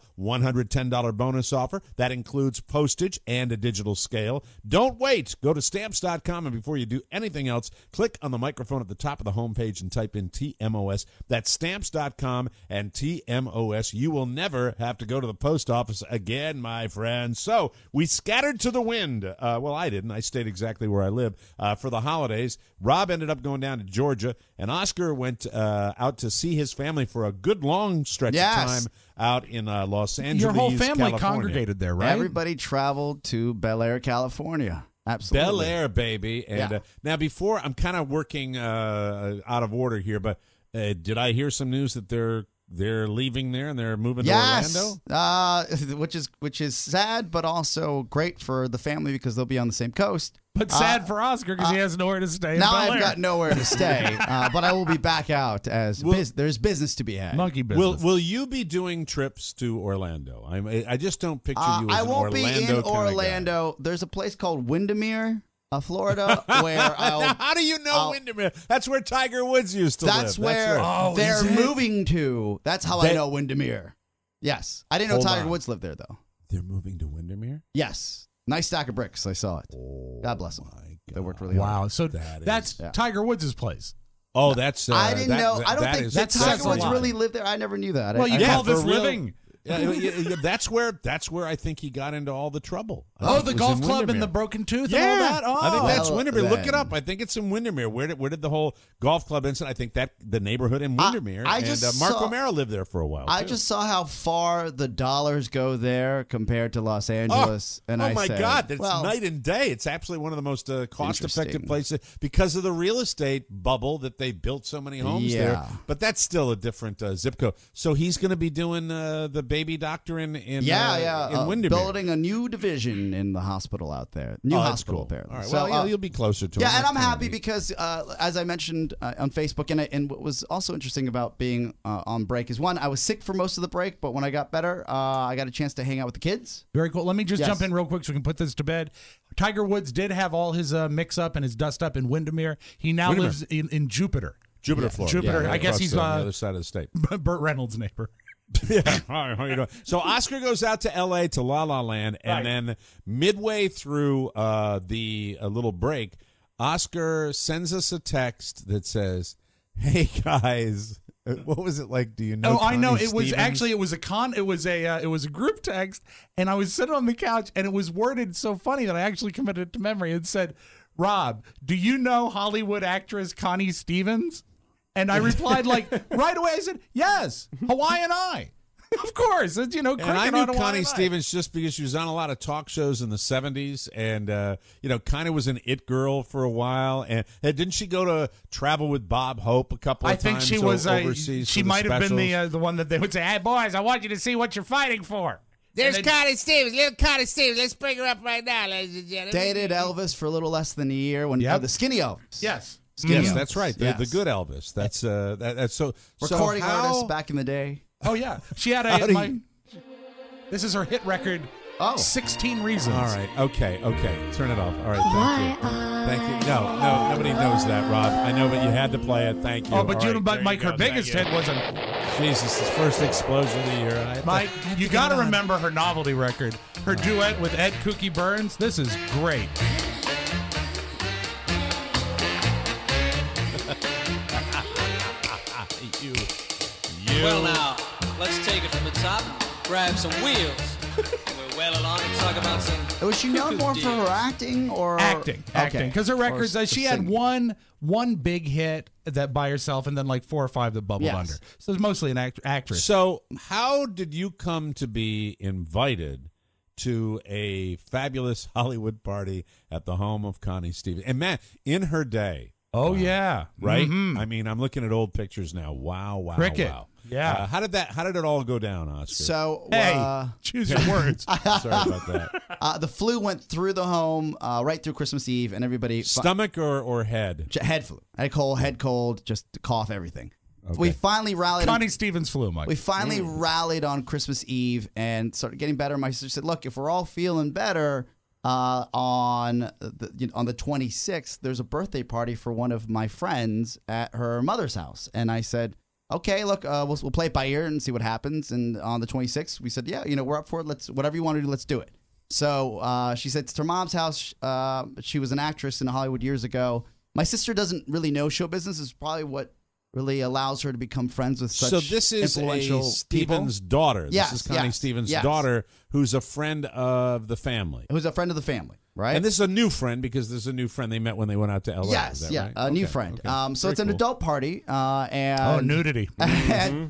[SPEAKER 2] $110 bonus offer. That includes postage and a digital scale. Don't wait. Go to Stamps.com, and before you do anything else, click on the microphone at the top of the homepage and type in TMOS. That's Stamps.com and TMOS. You will never have to go to the post office again, my friends. So we scattered to the wind. Well, I didn't. I stayed exactly where I live for the holidays. Rob ended up going down to Georgia, and Oscar went out to see his family for a good long stretch of time out in Los Angeles,
[SPEAKER 3] Your whole family
[SPEAKER 2] California.
[SPEAKER 3] Congregated there, right?
[SPEAKER 4] Everybody traveled to Bel Air, California. Absolutely.
[SPEAKER 2] Bel Air, baby. And now, before, I'm kind of working out of order here, but did I hear some news that they're leaving there and they're moving to Orlando?
[SPEAKER 4] Which is sad, but also great for the family because they'll be on the same coast.
[SPEAKER 3] But sad for Oscar because he has nowhere to stay.
[SPEAKER 4] Now I've got nowhere to stay, but I will be back out as there's business to be had.
[SPEAKER 3] Monkey business.
[SPEAKER 2] Will you be doing trips to Orlando? I just don't picture you as
[SPEAKER 4] I
[SPEAKER 2] an
[SPEAKER 4] won't
[SPEAKER 2] Orlando
[SPEAKER 4] be in
[SPEAKER 2] kind of
[SPEAKER 4] Orlando.
[SPEAKER 2] guy.
[SPEAKER 4] There's a place called Windermere, Florida, where
[SPEAKER 2] How do you know Windermere? That's where Tiger Woods used to live.
[SPEAKER 4] That's where they're moving to. That's how I know Windermere. Yes. I didn't know Tiger Woods lived there, though.
[SPEAKER 2] They're moving to Windermere?
[SPEAKER 4] Yes. Nice stack of bricks. I saw it. God bless them. They worked really hard.
[SPEAKER 3] Wow. So that's Tiger Woods' place.
[SPEAKER 2] Oh, that's...
[SPEAKER 4] I didn't know. I don't think
[SPEAKER 3] that
[SPEAKER 4] Tiger Woods really lived there. I never knew that.
[SPEAKER 3] Well, you call this living.
[SPEAKER 2] That's where I think he got into all the trouble.
[SPEAKER 3] The golf club and the broken tooth and all that?
[SPEAKER 2] I think that's Windermere. Look it up. I think it's in Windermere. Where did the whole golf club incident? I think that the neighborhood in Windermere. Mark O'Mara lived there for a while,
[SPEAKER 4] I just saw how far the dollars go there compared to Los Angeles.
[SPEAKER 2] My God, it's night and day. It's absolutely one of the most cost-effective places because of the real estate bubble that they built so many homes there. But that's still a different zip code. So he's going to be doing the baby doctor in Windermere.
[SPEAKER 4] Building a new division in the hospital out there. New hospital,
[SPEAKER 2] cool.
[SPEAKER 4] apparently.
[SPEAKER 2] All right.
[SPEAKER 4] So,
[SPEAKER 2] well, you'll be closer to him.
[SPEAKER 4] Yeah, and I'm happy because, as I mentioned on Facebook, and what was also interesting about being on break is, one, I was sick for most of the break, but when I got better, I got a chance to hang out with the kids.
[SPEAKER 3] Very cool. Let me just jump in real quick so we can put this to bed. Tiger Woods did have all his mix-up and his dust-up in Windermere. He now lives in Jupiter.
[SPEAKER 2] Florida.
[SPEAKER 3] Jupiter. I guess he's
[SPEAKER 2] on the other side of the state.
[SPEAKER 3] Burt Reynolds' neighbor.
[SPEAKER 2] Yeah. Hi, how you doing? So Oscar goes out to L.A. to La La Land, and then midway through the little break, Oscar sends us a text that says, "Hey guys, what was it like? Do you know?"
[SPEAKER 3] Oh, I know.
[SPEAKER 2] Connie
[SPEAKER 3] It was
[SPEAKER 2] Stevens?"
[SPEAKER 3] actually it was a group text, and I was sitting on the couch, and it was worded so funny that I actually committed it to memory. It said, "Rob, do you know Hollywood actress Connie Stevens?" And I replied right away. I said, "Yes, Hawaiian Eye." Of course, it's,
[SPEAKER 2] And I knew Connie
[SPEAKER 3] Hawaiian Eye.
[SPEAKER 2] Stevens just because she was on a lot of talk shows in the 70s, and kind of was an it girl for a while. And didn't she go to travel with Bob Hope a couple of times?
[SPEAKER 3] I think she was
[SPEAKER 2] overseas.
[SPEAKER 3] she might have been the one that they would say, "Hey boys, I want you to see what you're fighting for."
[SPEAKER 7] There's Connie Stevens, little Connie Stevens. Let's bring her up right now, ladies and gentlemen.
[SPEAKER 4] Dated Elvis for a little less than a year when the skinny Elvis.
[SPEAKER 3] Yes.
[SPEAKER 2] Yes, that's right. The good Elvis. That's that's so
[SPEAKER 4] recording
[SPEAKER 2] so
[SPEAKER 4] artist back in the day.
[SPEAKER 3] Oh yeah, she had this is her hit record. 16 Reasons.
[SPEAKER 2] All right. Okay. Turn it off. All right. Thank you. No, nobody knows that, Rob. I know, but you had to play it. Thank you.
[SPEAKER 3] Oh, but
[SPEAKER 2] Mike,
[SPEAKER 3] her biggest hit wasn't.
[SPEAKER 2] Jesus, his first explosion of the year.
[SPEAKER 3] Mike, you got to remember her novelty record, her duet with Ed Kookie Burns. This is great.
[SPEAKER 11] Well, now, let's take it from the top, grab some wheels. We're well along and talk about some.
[SPEAKER 4] Was she known more for her acting or
[SPEAKER 3] acting? Because her records, she had one big hit that by herself, and then like 4 or 5 that bubbled under. So it's mostly an actress.
[SPEAKER 2] So how did you come to be invited to a fabulous Hollywood party at the home of Connie Stevens? And man, in her day.
[SPEAKER 3] Oh, yeah.
[SPEAKER 2] Right?
[SPEAKER 3] Mm-hmm.
[SPEAKER 2] I mean, I'm looking at old pictures now. Wow.
[SPEAKER 3] Cricket.
[SPEAKER 2] Wow.
[SPEAKER 3] Yeah.
[SPEAKER 2] How did it all go down, Oscar?
[SPEAKER 4] So,
[SPEAKER 3] choose your words.
[SPEAKER 2] Sorry about that.
[SPEAKER 4] The flu went through the home right through Christmas Eve, and everybody...
[SPEAKER 2] Stomach or head?
[SPEAKER 4] Head flu. Head cold, just cough, everything.
[SPEAKER 2] Okay.
[SPEAKER 4] We finally rallied...
[SPEAKER 3] Connie Stevens flu, Mike.
[SPEAKER 4] We finally rallied on Christmas Eve and started getting better. My sister said, look, if we're all feeling better... on the 26th, there's a birthday party for one of my friends at her mother's house, and I said, "Okay, look, we'll play it by ear and see what happens." And on the 26th, we said, "Yeah, we're up for it. Let's whatever you want to do, let's do it." So she said it's her mom's house. She was an actress in Hollywood years ago. My sister doesn't really know show business. Is probably what really allows her to become friends with such influential
[SPEAKER 2] So this is a Stevens'
[SPEAKER 4] people.
[SPEAKER 2] daughter.
[SPEAKER 4] Yes,
[SPEAKER 2] this is Connie
[SPEAKER 4] yes,
[SPEAKER 2] Stevens'
[SPEAKER 4] yes.
[SPEAKER 2] daughter, who's a friend of the family.
[SPEAKER 4] Who's a friend of the family, right?
[SPEAKER 2] And this is a new friend because there's a new friend they met when they went out to L.A.
[SPEAKER 4] Yes,
[SPEAKER 2] is that right?
[SPEAKER 4] a new friend.
[SPEAKER 2] Okay.
[SPEAKER 4] So it's an adult party, and
[SPEAKER 3] nudity.
[SPEAKER 4] And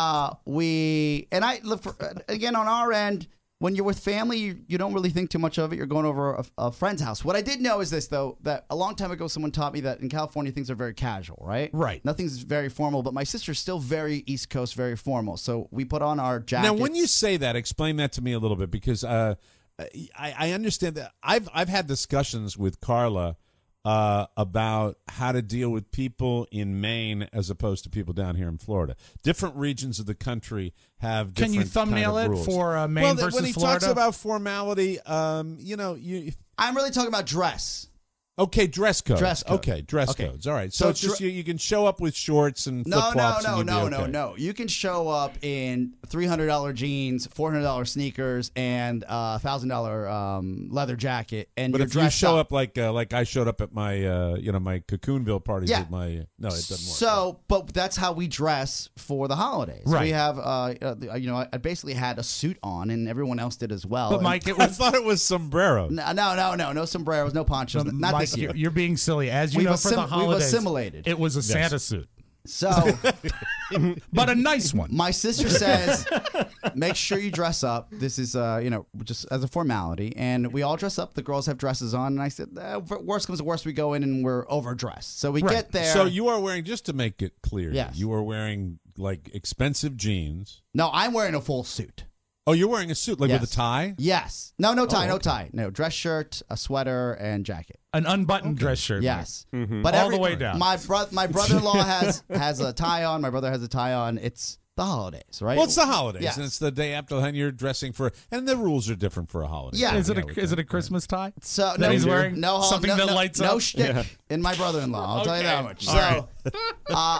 [SPEAKER 4] I look for again on our end. When you're with family, you don't really think too much of it. You're going over a friend's house. What I did know is this, though, that a long time ago someone taught me that in California things are very casual, right?
[SPEAKER 3] Right.
[SPEAKER 4] Nothing's very formal, but my sister's still very East Coast, very formal. So we put on our jackets.
[SPEAKER 2] Now, when you say that, explain that to me a little bit because I understand that I've had discussions with Carla about how to deal with people in Maine as opposed to people down here in Florida. Different regions of the country have different
[SPEAKER 3] Can you thumbnail
[SPEAKER 2] kind of
[SPEAKER 3] it
[SPEAKER 2] rules.
[SPEAKER 3] for Maine versus Florida?
[SPEAKER 2] When he talks about formality, I'm
[SPEAKER 4] really talking about dress.
[SPEAKER 2] Okay, dress code.
[SPEAKER 4] Dress code.
[SPEAKER 2] Okay, dress
[SPEAKER 4] Okay.
[SPEAKER 2] codes. All right. So it's just you can show up with shorts and
[SPEAKER 4] No,
[SPEAKER 2] flip-flops.
[SPEAKER 4] no. You can show up in $300 jeans, $400 sneakers, and $1,000 leather jacket, and
[SPEAKER 2] But
[SPEAKER 4] you're
[SPEAKER 2] if you
[SPEAKER 4] dressed
[SPEAKER 2] show up like I showed up at my my Cocoonville parties
[SPEAKER 4] Yeah.
[SPEAKER 2] with my it doesn't work.
[SPEAKER 4] So, but that's how we dress for the holidays.
[SPEAKER 3] Right.
[SPEAKER 4] We have, I basically had a suit on, and everyone else did as well.
[SPEAKER 3] But
[SPEAKER 4] And-
[SPEAKER 3] Mike,
[SPEAKER 2] I thought it was sombrero.
[SPEAKER 4] no sombreros, no ponchos, not
[SPEAKER 3] Mike,
[SPEAKER 4] this year.
[SPEAKER 3] you're being silly. As you
[SPEAKER 4] We've
[SPEAKER 3] know, for the
[SPEAKER 4] we've
[SPEAKER 3] holidays,
[SPEAKER 4] assimilated.
[SPEAKER 3] it was a Santa suit,
[SPEAKER 4] So,
[SPEAKER 3] but a nice one.
[SPEAKER 4] my sister says, make sure you dress up. This is, just as a formality. And we all dress up. The girls have dresses on. And I said, worst comes to worst, we go in and we're overdressed. So we get there.
[SPEAKER 2] So you are wearing, just to make it clear,
[SPEAKER 4] Yes.
[SPEAKER 2] you are wearing like expensive jeans.
[SPEAKER 4] No, I'm wearing a full suit.
[SPEAKER 2] Oh, you're wearing a suit like
[SPEAKER 4] Yes.
[SPEAKER 2] with a tie?
[SPEAKER 4] Yes. No tie,
[SPEAKER 2] Oh,
[SPEAKER 4] no
[SPEAKER 2] okay.
[SPEAKER 4] tie. No, dress shirt, a sweater, and jacket.
[SPEAKER 3] An unbuttoned dress shirt.
[SPEAKER 4] Yes,
[SPEAKER 2] Mm-hmm.
[SPEAKER 4] but
[SPEAKER 3] All the way down.
[SPEAKER 4] My brother-in-law has a tie on. My brother has a tie on. It's the holidays, right?
[SPEAKER 2] Well, it's the holidays,
[SPEAKER 4] Yes.
[SPEAKER 2] and it's the day after, and you're dressing for, and the rules are different for a holiday.
[SPEAKER 4] Yeah.
[SPEAKER 3] Is
[SPEAKER 2] Yeah,
[SPEAKER 3] it a Christmas tie?
[SPEAKER 4] So
[SPEAKER 3] That he's wearing
[SPEAKER 4] no
[SPEAKER 3] something that lights
[SPEAKER 4] no
[SPEAKER 3] up?
[SPEAKER 4] shtick in my brother-in-law. I'll tell you that much.
[SPEAKER 3] All
[SPEAKER 4] So,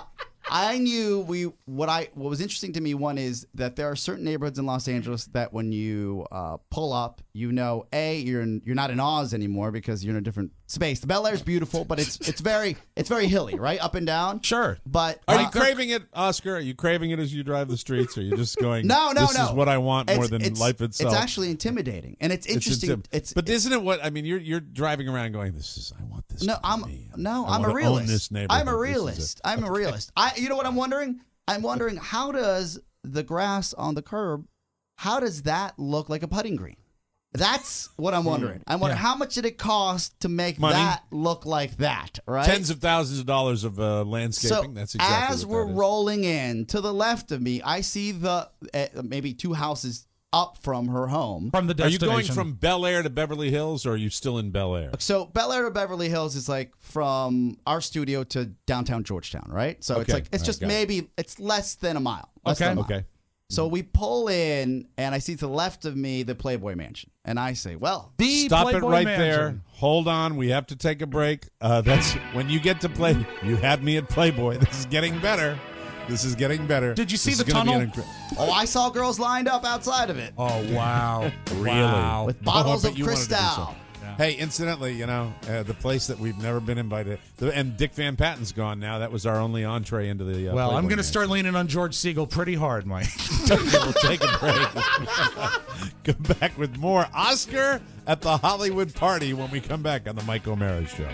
[SPEAKER 4] I knew what was interesting to me. One is that there are certain neighborhoods in Los Angeles that when you pull up, you're not in Oz anymore because you're in a different space. The Bel Air is beautiful, but it's very hilly, right, up and down.
[SPEAKER 3] Sure,
[SPEAKER 4] but
[SPEAKER 2] are you craving it, Oscar? Are you craving it as you drive the streets, or are you just going?
[SPEAKER 4] No.
[SPEAKER 2] This is what I want more than life itself.
[SPEAKER 4] It's actually intimidating, and it's interesting.
[SPEAKER 2] But isn't it what I mean? You're driving around going, I want this.
[SPEAKER 4] I'm a realist. I'm a realist. You know what I'm wondering? I'm wondering, how does the grass on the curb, how does that look like a putting green? That's what I'm wondering. I'm wondering how much did it cost to make that look like that, right?
[SPEAKER 2] Tens of thousands of dollars of landscaping.
[SPEAKER 4] So
[SPEAKER 2] that's exactly
[SPEAKER 4] as we're rolling in, to the left of me, I see the maybe 2 houses up from her home.
[SPEAKER 3] From the destination.
[SPEAKER 2] Are you going from Bel Air to Beverly Hills, or are you still in Bel Air?
[SPEAKER 4] So Bel Air to Beverly Hills is like from our studio to downtown Georgetown, right? So it's just maybe it's less than a mile.
[SPEAKER 2] Okay.
[SPEAKER 4] So we pull in, and I see to the left of me the Playboy Mansion, and I say, "Well,
[SPEAKER 2] stop
[SPEAKER 3] Playboy
[SPEAKER 2] it right
[SPEAKER 3] Mansion.
[SPEAKER 2] there. Hold on, we have to take a break. That's when you get to play. You had me at Playboy. This is getting better.
[SPEAKER 3] Did you see the tunnel?
[SPEAKER 4] I saw girls lined up outside of it.
[SPEAKER 3] Oh, wow.
[SPEAKER 2] Really?
[SPEAKER 3] Wow.
[SPEAKER 4] With bottles of Cristal.
[SPEAKER 2] Hey, incidentally, the place that we've never been invited, and Dick Van Patten's gone now. That was our only entree into the
[SPEAKER 3] well,
[SPEAKER 2] Playboy
[SPEAKER 3] I'm going to
[SPEAKER 2] Mansion.
[SPEAKER 3] start leaning on George Siegel pretty hard, Mike.
[SPEAKER 2] We'll take a break. Come back with more Oscar at the Hollywood Party when we come back on the Mike O'Mara Show.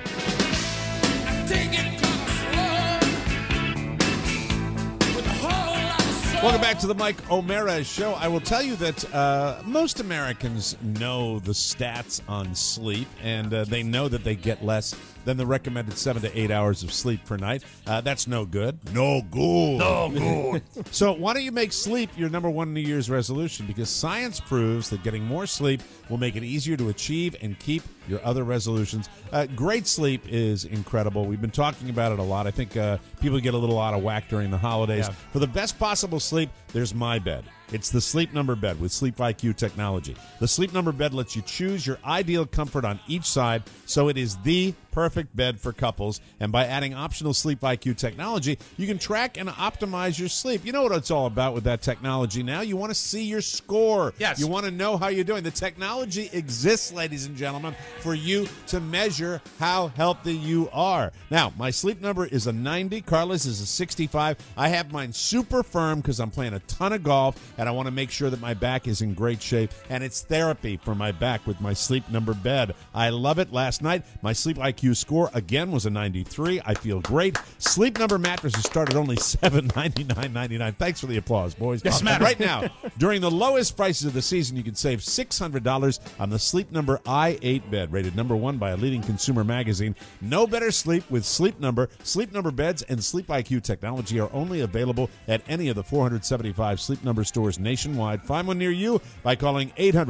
[SPEAKER 2] Welcome back to the Mike O'Mara Show. I will tell you that most Americans know the stats on sleep, and they know that they get less than the recommended 7 to 8 hours of sleep per night. That's no good. No good. So why don't you make sleep your number one New Year's resolution? Because science proves that getting more sleep will make it easier to achieve and keep your other resolutions. Great sleep is incredible. We've been talking about it a lot. I think people get a little out of whack during the holidays. Yeah. For the best possible sleep, there's my bed. It's the Sleep Number bed with Sleep IQ technology. The Sleep Number bed lets you choose your ideal comfort on each side, so it is the perfect bed for couples. And by adding optional Sleep IQ technology, you can track and optimize your sleep. You know what it's all about with that technology now. You want to see your score.
[SPEAKER 3] Yes.
[SPEAKER 2] You want to know how you're doing. The technology exists, ladies and gentlemen, for you to measure how healthy you are. Now, my Sleep Number is a 90. Carla's is a 65. I have mine super firm because I'm playing a ton of golf, and I want to make sure that my back is in great shape, and it's therapy for my back with my Sleep Number bed. I love it. Last night, my Sleep IQ score again was a 93. I feel great. Sleep Number mattresses start at only $799.99. Thanks for the applause, boys.
[SPEAKER 3] Yes,
[SPEAKER 2] and right now, during the lowest prices of the season, you can save $600 on the Sleep Number i8 bed, rated number 1 by a leading consumer magazine. No better sleep with Sleep Number. Sleep Number beds and Sleep IQ technology are only available at any of the 475 Sleep Number stores nationwide. Find one near you by calling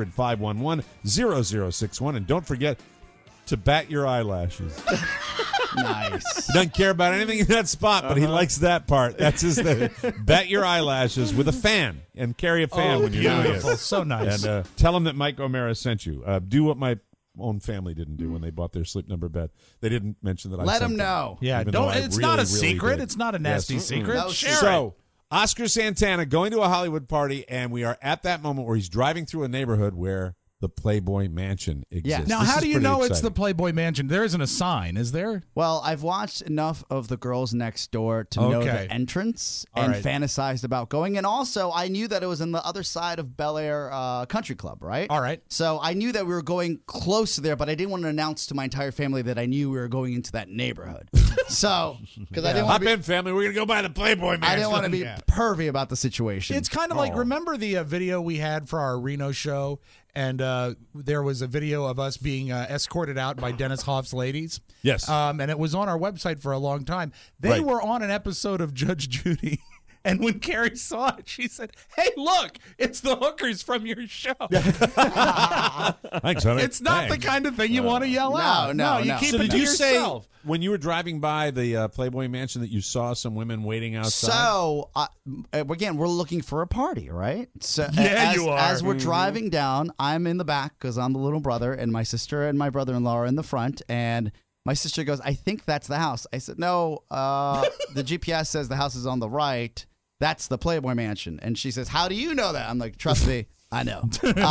[SPEAKER 2] 800-511-0061. And don't forget to bat your eyelashes.
[SPEAKER 4] Nice.
[SPEAKER 2] He doesn't care about anything in that spot, but he likes that part. That's his thing. Bat your eyelashes with a fan, and carry a fan when you're doing it.
[SPEAKER 3] So nice.
[SPEAKER 2] And tell him that Mike O'Mara sent you. Do what my own family didn't do when they bought their Sleep Number bed. They didn't mention that I
[SPEAKER 4] let
[SPEAKER 2] sent
[SPEAKER 4] them know.
[SPEAKER 3] Yeah, don't. It's not a secret. It's not a nasty secret.
[SPEAKER 4] No,
[SPEAKER 3] Share
[SPEAKER 2] so, Oscar Santana going to a Hollywood party, and we are at that moment where he's driving through a neighborhood where the Playboy Mansion exists.
[SPEAKER 4] Yeah.
[SPEAKER 3] Now,
[SPEAKER 2] This
[SPEAKER 3] how
[SPEAKER 2] is
[SPEAKER 3] do you
[SPEAKER 2] pretty
[SPEAKER 3] know it's
[SPEAKER 2] exciting.
[SPEAKER 3] the Playboy Mansion? There isn't a sign, is there?
[SPEAKER 4] Well, I've watched enough of The Girls Next Door to know the entrance and fantasized about going. And also, I knew that it was on the other side of Bel Air Country Club, right?
[SPEAKER 3] All right.
[SPEAKER 4] So I knew that we were going close to there, but I didn't want to announce to my entire family that I knew we were going into that neighborhood. So, because I didn't want
[SPEAKER 2] Hop in, family. We're going to go by the Playboy Mansion.
[SPEAKER 4] I didn't want to be pervy about the situation.
[SPEAKER 3] It's kind of like, remember the video we had for our Reno show? And there was a video of us being escorted out by Dennis Hoff's ladies.
[SPEAKER 2] Yes.
[SPEAKER 3] And it was on our website for a long time. They were on an episode of Judge Judy. And when Carrie saw it, she said, "Hey, look, it's the hookers from your show."
[SPEAKER 2] Thanks, honey.
[SPEAKER 3] It's not the kind of thing you want to yell out.
[SPEAKER 4] No,
[SPEAKER 3] you keep
[SPEAKER 2] So
[SPEAKER 3] it
[SPEAKER 2] did
[SPEAKER 3] to
[SPEAKER 2] you
[SPEAKER 3] yourself.
[SPEAKER 2] say when you were driving by the Playboy Mansion that you saw some women waiting outside?
[SPEAKER 4] So, again, we're looking for a party, right? So,
[SPEAKER 3] you are.
[SPEAKER 4] As we're driving down, I'm in the back because I'm the little brother, and my sister and my brother-in-law are in the front, and My sister goes, I think that's the house. I said, no, the GPS says the house is on the right. That's the Playboy Mansion. And she says, how do you know that? I'm like, trust me, I know.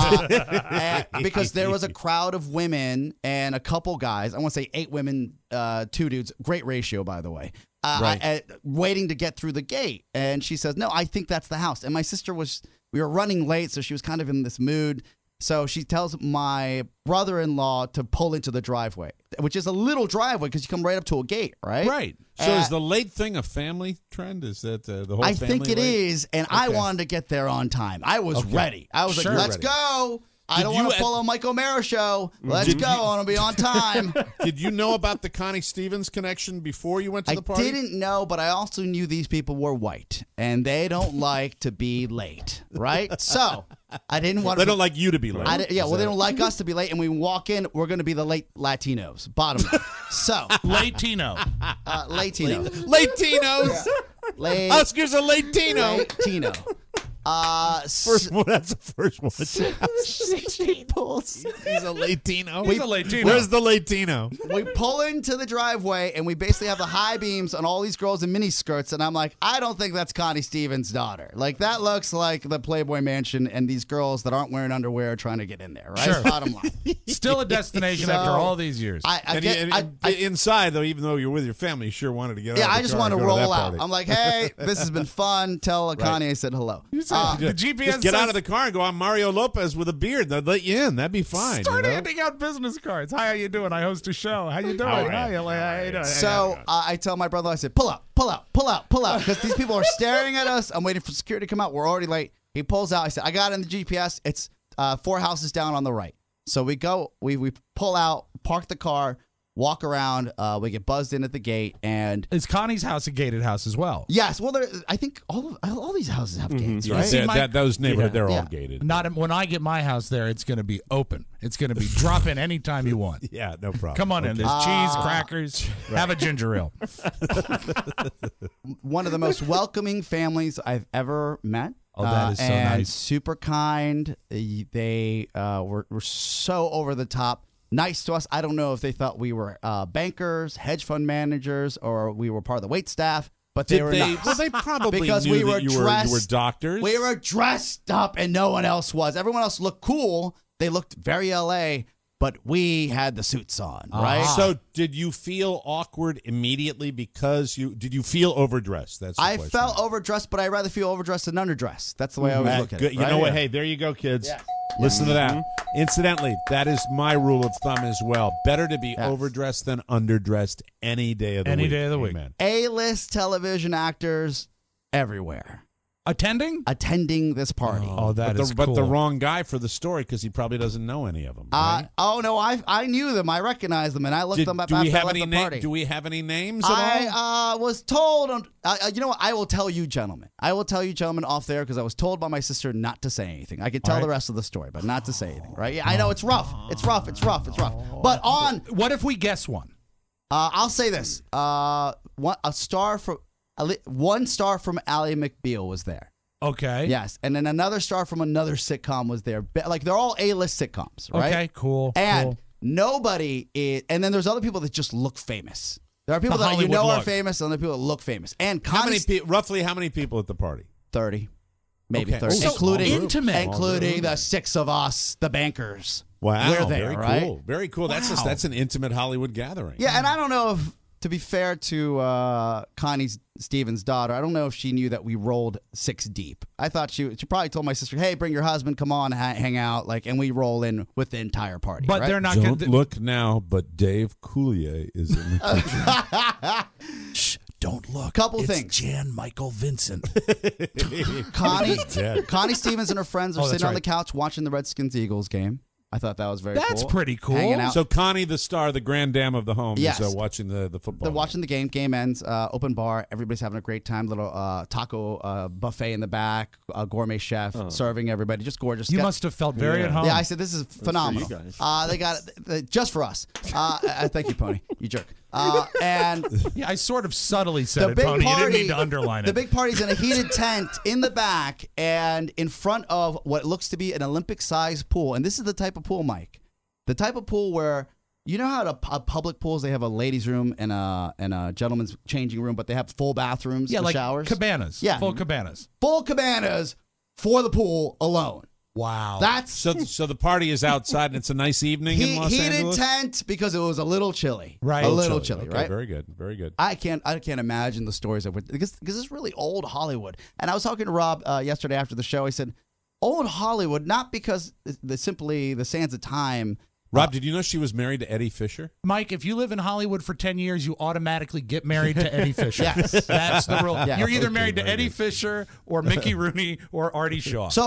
[SPEAKER 4] Because there was a crowd of women and a couple guys. I want to say 8 women, 2 dudes. Great ratio, by the way. Waiting to get through the gate. And she says, no, I think that's the house. And my sister we were running late, so she was kind of in this mood. So she tells my brother-in-law to pull into the driveway, which is a little driveway because you come right up to a gate, right?
[SPEAKER 2] Right. So is the late thing a family trend? Is that the whole family
[SPEAKER 4] I think it is, and I wanted to get there on time. I was ready. I was like, let's go. I don't want to pull a Mike O'Mara show. Let's go. I want to be on time.
[SPEAKER 2] Did you know about the Connie Stevens connection before you went to the party?
[SPEAKER 4] I didn't know, but I also knew these people were white, and they don't like to be late, right? So I didn't want to.
[SPEAKER 2] They don't like you to be late.
[SPEAKER 4] They don't like us to be late, and we walk in, we're going to be the late Latinos. Bottom line. So.
[SPEAKER 3] Latino.
[SPEAKER 4] Latino.
[SPEAKER 2] Latinos. Oscar's a Latino.
[SPEAKER 4] Latino.
[SPEAKER 2] First one. That's the first one.
[SPEAKER 4] 6 people.
[SPEAKER 2] He's a Latino.
[SPEAKER 3] He's a Latino.
[SPEAKER 2] Where's the Latino?
[SPEAKER 4] We pull into the driveway, and we basically have the high beams on all these girls in mini skirts, and I'm like, I don't think that's Connie Stevens' daughter. Like, that looks like the Playboy Mansion and these girls that aren't wearing underwear are trying to get in there, right?
[SPEAKER 3] Sure.
[SPEAKER 4] Bottom line.
[SPEAKER 3] Still a destination after all these years.
[SPEAKER 2] Inside, though, even though you're with your family, you sure wanted to get out.
[SPEAKER 4] Yeah,
[SPEAKER 2] of the
[SPEAKER 4] I just
[SPEAKER 2] car
[SPEAKER 4] want to
[SPEAKER 2] and go
[SPEAKER 4] roll
[SPEAKER 2] that
[SPEAKER 4] out.
[SPEAKER 2] party.
[SPEAKER 4] I'm like, hey, this has been fun. Tell Connie I said hello.
[SPEAKER 3] The GPS
[SPEAKER 2] just get out of the car and go, I'm Mario Lopez with a beard. They'll let you in. That'd be fine.
[SPEAKER 3] Start handing out business cards. Hi, how you doing? I host a show. How you doing? Hi, how you doing?
[SPEAKER 4] So I tell my brother, I said, pull out, pull out, pull out, pull out. Because these people are staring at us. I'm waiting for security to come out. We're already late. He pulls out. I said, I got it in the GPS. It's 4 houses down on the right. So we go, we pull out, park the car, walk around. We get buzzed in at the gate, and
[SPEAKER 3] is Connie's house a gated house as well?
[SPEAKER 4] Yes. Well, I think all these houses have gates, right?
[SPEAKER 2] Yeah, those neighborhoods, they're all gated.
[SPEAKER 3] Not when I get my house there, it's going to be open. It's going to be drop in anytime you want.
[SPEAKER 2] Yeah, no problem.
[SPEAKER 3] Come on in. There's cheese, crackers. Right. Have a ginger ale.
[SPEAKER 4] One of the most welcoming families I've ever met.
[SPEAKER 3] Oh, that is so nice.
[SPEAKER 4] Super kind. They were so over the top. Nice to us. I don't know if they thought we were bankers, hedge fund managers, or we were part of the wait staff, but they were not.
[SPEAKER 2] Well, they probably
[SPEAKER 4] because
[SPEAKER 2] knew
[SPEAKER 4] we were
[SPEAKER 2] that you were doctors.
[SPEAKER 4] We were dressed up, and no one else was. Everyone else looked cool. They looked very LA, but we had the suits on, right?
[SPEAKER 2] So did you feel awkward immediately because did you feel overdressed? That's the
[SPEAKER 4] I
[SPEAKER 2] question.
[SPEAKER 4] felt overdressed, but I'd rather feel overdressed than underdressed. That's the way I always look at it.
[SPEAKER 2] You know what? Hey, there you go, kids. Yeah. Listen to that. Incidentally, that is my rule of thumb as well. Better to be overdressed than underdressed any day of the week.
[SPEAKER 3] Any day of the week.
[SPEAKER 2] Amen.
[SPEAKER 4] A-list television actors everywhere. Attending this party.
[SPEAKER 2] That is cool. But the wrong guy for the story because he probably doesn't know any of them. Right?
[SPEAKER 4] Oh no, I knew them. I recognized them, and I looked them up after I left the party.
[SPEAKER 2] Do we have any names at all?
[SPEAKER 4] I was told. You know what? I will tell you, gentlemen. I will tell you, gentlemen, off there because I was told by my sister not to say anything. I could tell the rest of the story, but not to say anything. Right? Yeah, I know it's rough. It's rough. But
[SPEAKER 3] what if we guess one?
[SPEAKER 4] I'll say this. One star from Ally McBeal was there.
[SPEAKER 3] Okay.
[SPEAKER 4] Yes, and then another star from another sitcom was there. Like they're all A-list sitcoms, right?
[SPEAKER 3] Okay, cool.
[SPEAKER 4] And nobody is. And then there's other people that just look famous. There are people that you know are famous, and other people that look famous. And
[SPEAKER 2] roughly how many people at the party?
[SPEAKER 4] 30, maybe 30,
[SPEAKER 3] so
[SPEAKER 4] including the 6 of us, the bankers.
[SPEAKER 2] Wow,
[SPEAKER 4] we're there,
[SPEAKER 2] very
[SPEAKER 4] right?
[SPEAKER 2] cool, very cool.
[SPEAKER 4] Wow.
[SPEAKER 2] That's an intimate Hollywood gathering.
[SPEAKER 4] Yeah, and I don't know if. To be fair to Connie Stevens' daughter, I don't know if she knew that we rolled 6 deep. I thought she probably told my sister, "Hey, bring your husband, come on, hang out," and we roll in with the entire party.
[SPEAKER 3] But
[SPEAKER 4] right?
[SPEAKER 3] they're not.
[SPEAKER 5] Don't look now, but Dave Coulier is in the kitchen.
[SPEAKER 3] Shh! Don't look.
[SPEAKER 4] Couple
[SPEAKER 3] it's
[SPEAKER 4] things.
[SPEAKER 3] Jan Michael Vincent.
[SPEAKER 4] Connie Stevens and her friends are sitting on the couch watching the Redskins-Eagles game. I thought that was very cool.
[SPEAKER 3] That's pretty cool.
[SPEAKER 4] Hanging out.
[SPEAKER 2] So Connie, the star, the grand dame of the home, is watching the football.
[SPEAKER 4] They're watching the game. Game ends. Open bar. Everybody's having a great time. Little taco buffet in the back. Gourmet chef serving everybody. Just gorgeous.
[SPEAKER 3] You must have felt very at home.
[SPEAKER 4] Yeah, I said this is phenomenal. They got it just for us. Thank you, Pony. You jerk. And
[SPEAKER 3] yeah, I sort of subtly said it, Pony. You didn't need to underline it.
[SPEAKER 4] The big party's in a heated tent in the back and in front of what looks to be an Olympic-sized pool. And this is the type of pool, Mike. The type of pool where You know how at public pools they have a ladies' room and a gentleman's changing room, but they have full bathrooms,
[SPEAKER 3] yeah,
[SPEAKER 4] and
[SPEAKER 3] like
[SPEAKER 4] showers,
[SPEAKER 3] cabanas,
[SPEAKER 4] yeah,
[SPEAKER 3] full cabanas,
[SPEAKER 4] for the pool alone.
[SPEAKER 3] Wow,
[SPEAKER 4] that's
[SPEAKER 2] so the party is outside and it's a nice evening in Los Angeles.
[SPEAKER 4] Heated tent because it was a little chilly,
[SPEAKER 3] right?
[SPEAKER 4] A little chilly,
[SPEAKER 2] okay,
[SPEAKER 4] right?
[SPEAKER 2] Very good, very good.
[SPEAKER 4] I can't imagine the stories of it because it's really old Hollywood. And I was talking to Rob yesterday after the show. He said, "Old Hollywood, not because simply the sands of time."
[SPEAKER 2] Rob, did you know she was married to Eddie Fisher?
[SPEAKER 3] Mike, if you live in Hollywood for 10 years, you automatically get married to Eddie Fisher.
[SPEAKER 4] Yes.
[SPEAKER 3] That's the rule.
[SPEAKER 4] Yeah.
[SPEAKER 3] You're either married to Eddie Fisher or Mickey Rooney or Artie Shaw.
[SPEAKER 4] So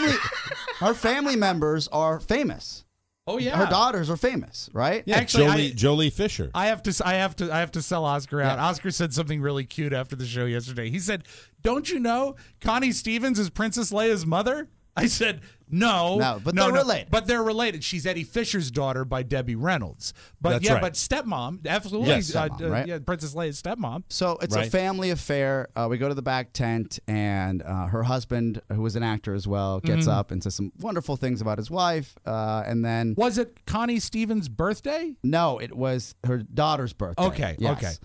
[SPEAKER 4] her family members are famous.
[SPEAKER 3] Oh yeah,
[SPEAKER 4] her daughters are famous, right?
[SPEAKER 2] Yeah, actually, Jolie Fisher.
[SPEAKER 3] I have to sell Oscar out. Yeah. Oscar said something really cute after the show yesterday. He said, "Don't you know Connie Stevens is Princess Leia's mother?" I said, no,
[SPEAKER 4] but they're related.
[SPEAKER 3] But they're related. She's Eddie Fisher's daughter by Debbie Reynolds. But
[SPEAKER 2] That's right.
[SPEAKER 3] But stepmom, absolutely,
[SPEAKER 4] yes, stepmom, right?
[SPEAKER 3] Yeah, Princess Leia's stepmom.
[SPEAKER 4] So it's a family affair. We go to the back tent, and her husband, who was an actor as well, gets up and says some wonderful things about his wife. And then
[SPEAKER 3] was it Connie Stevens' birthday?
[SPEAKER 4] No, it was her daughter's birthday.
[SPEAKER 3] Okay,
[SPEAKER 4] yes.
[SPEAKER 3] okay.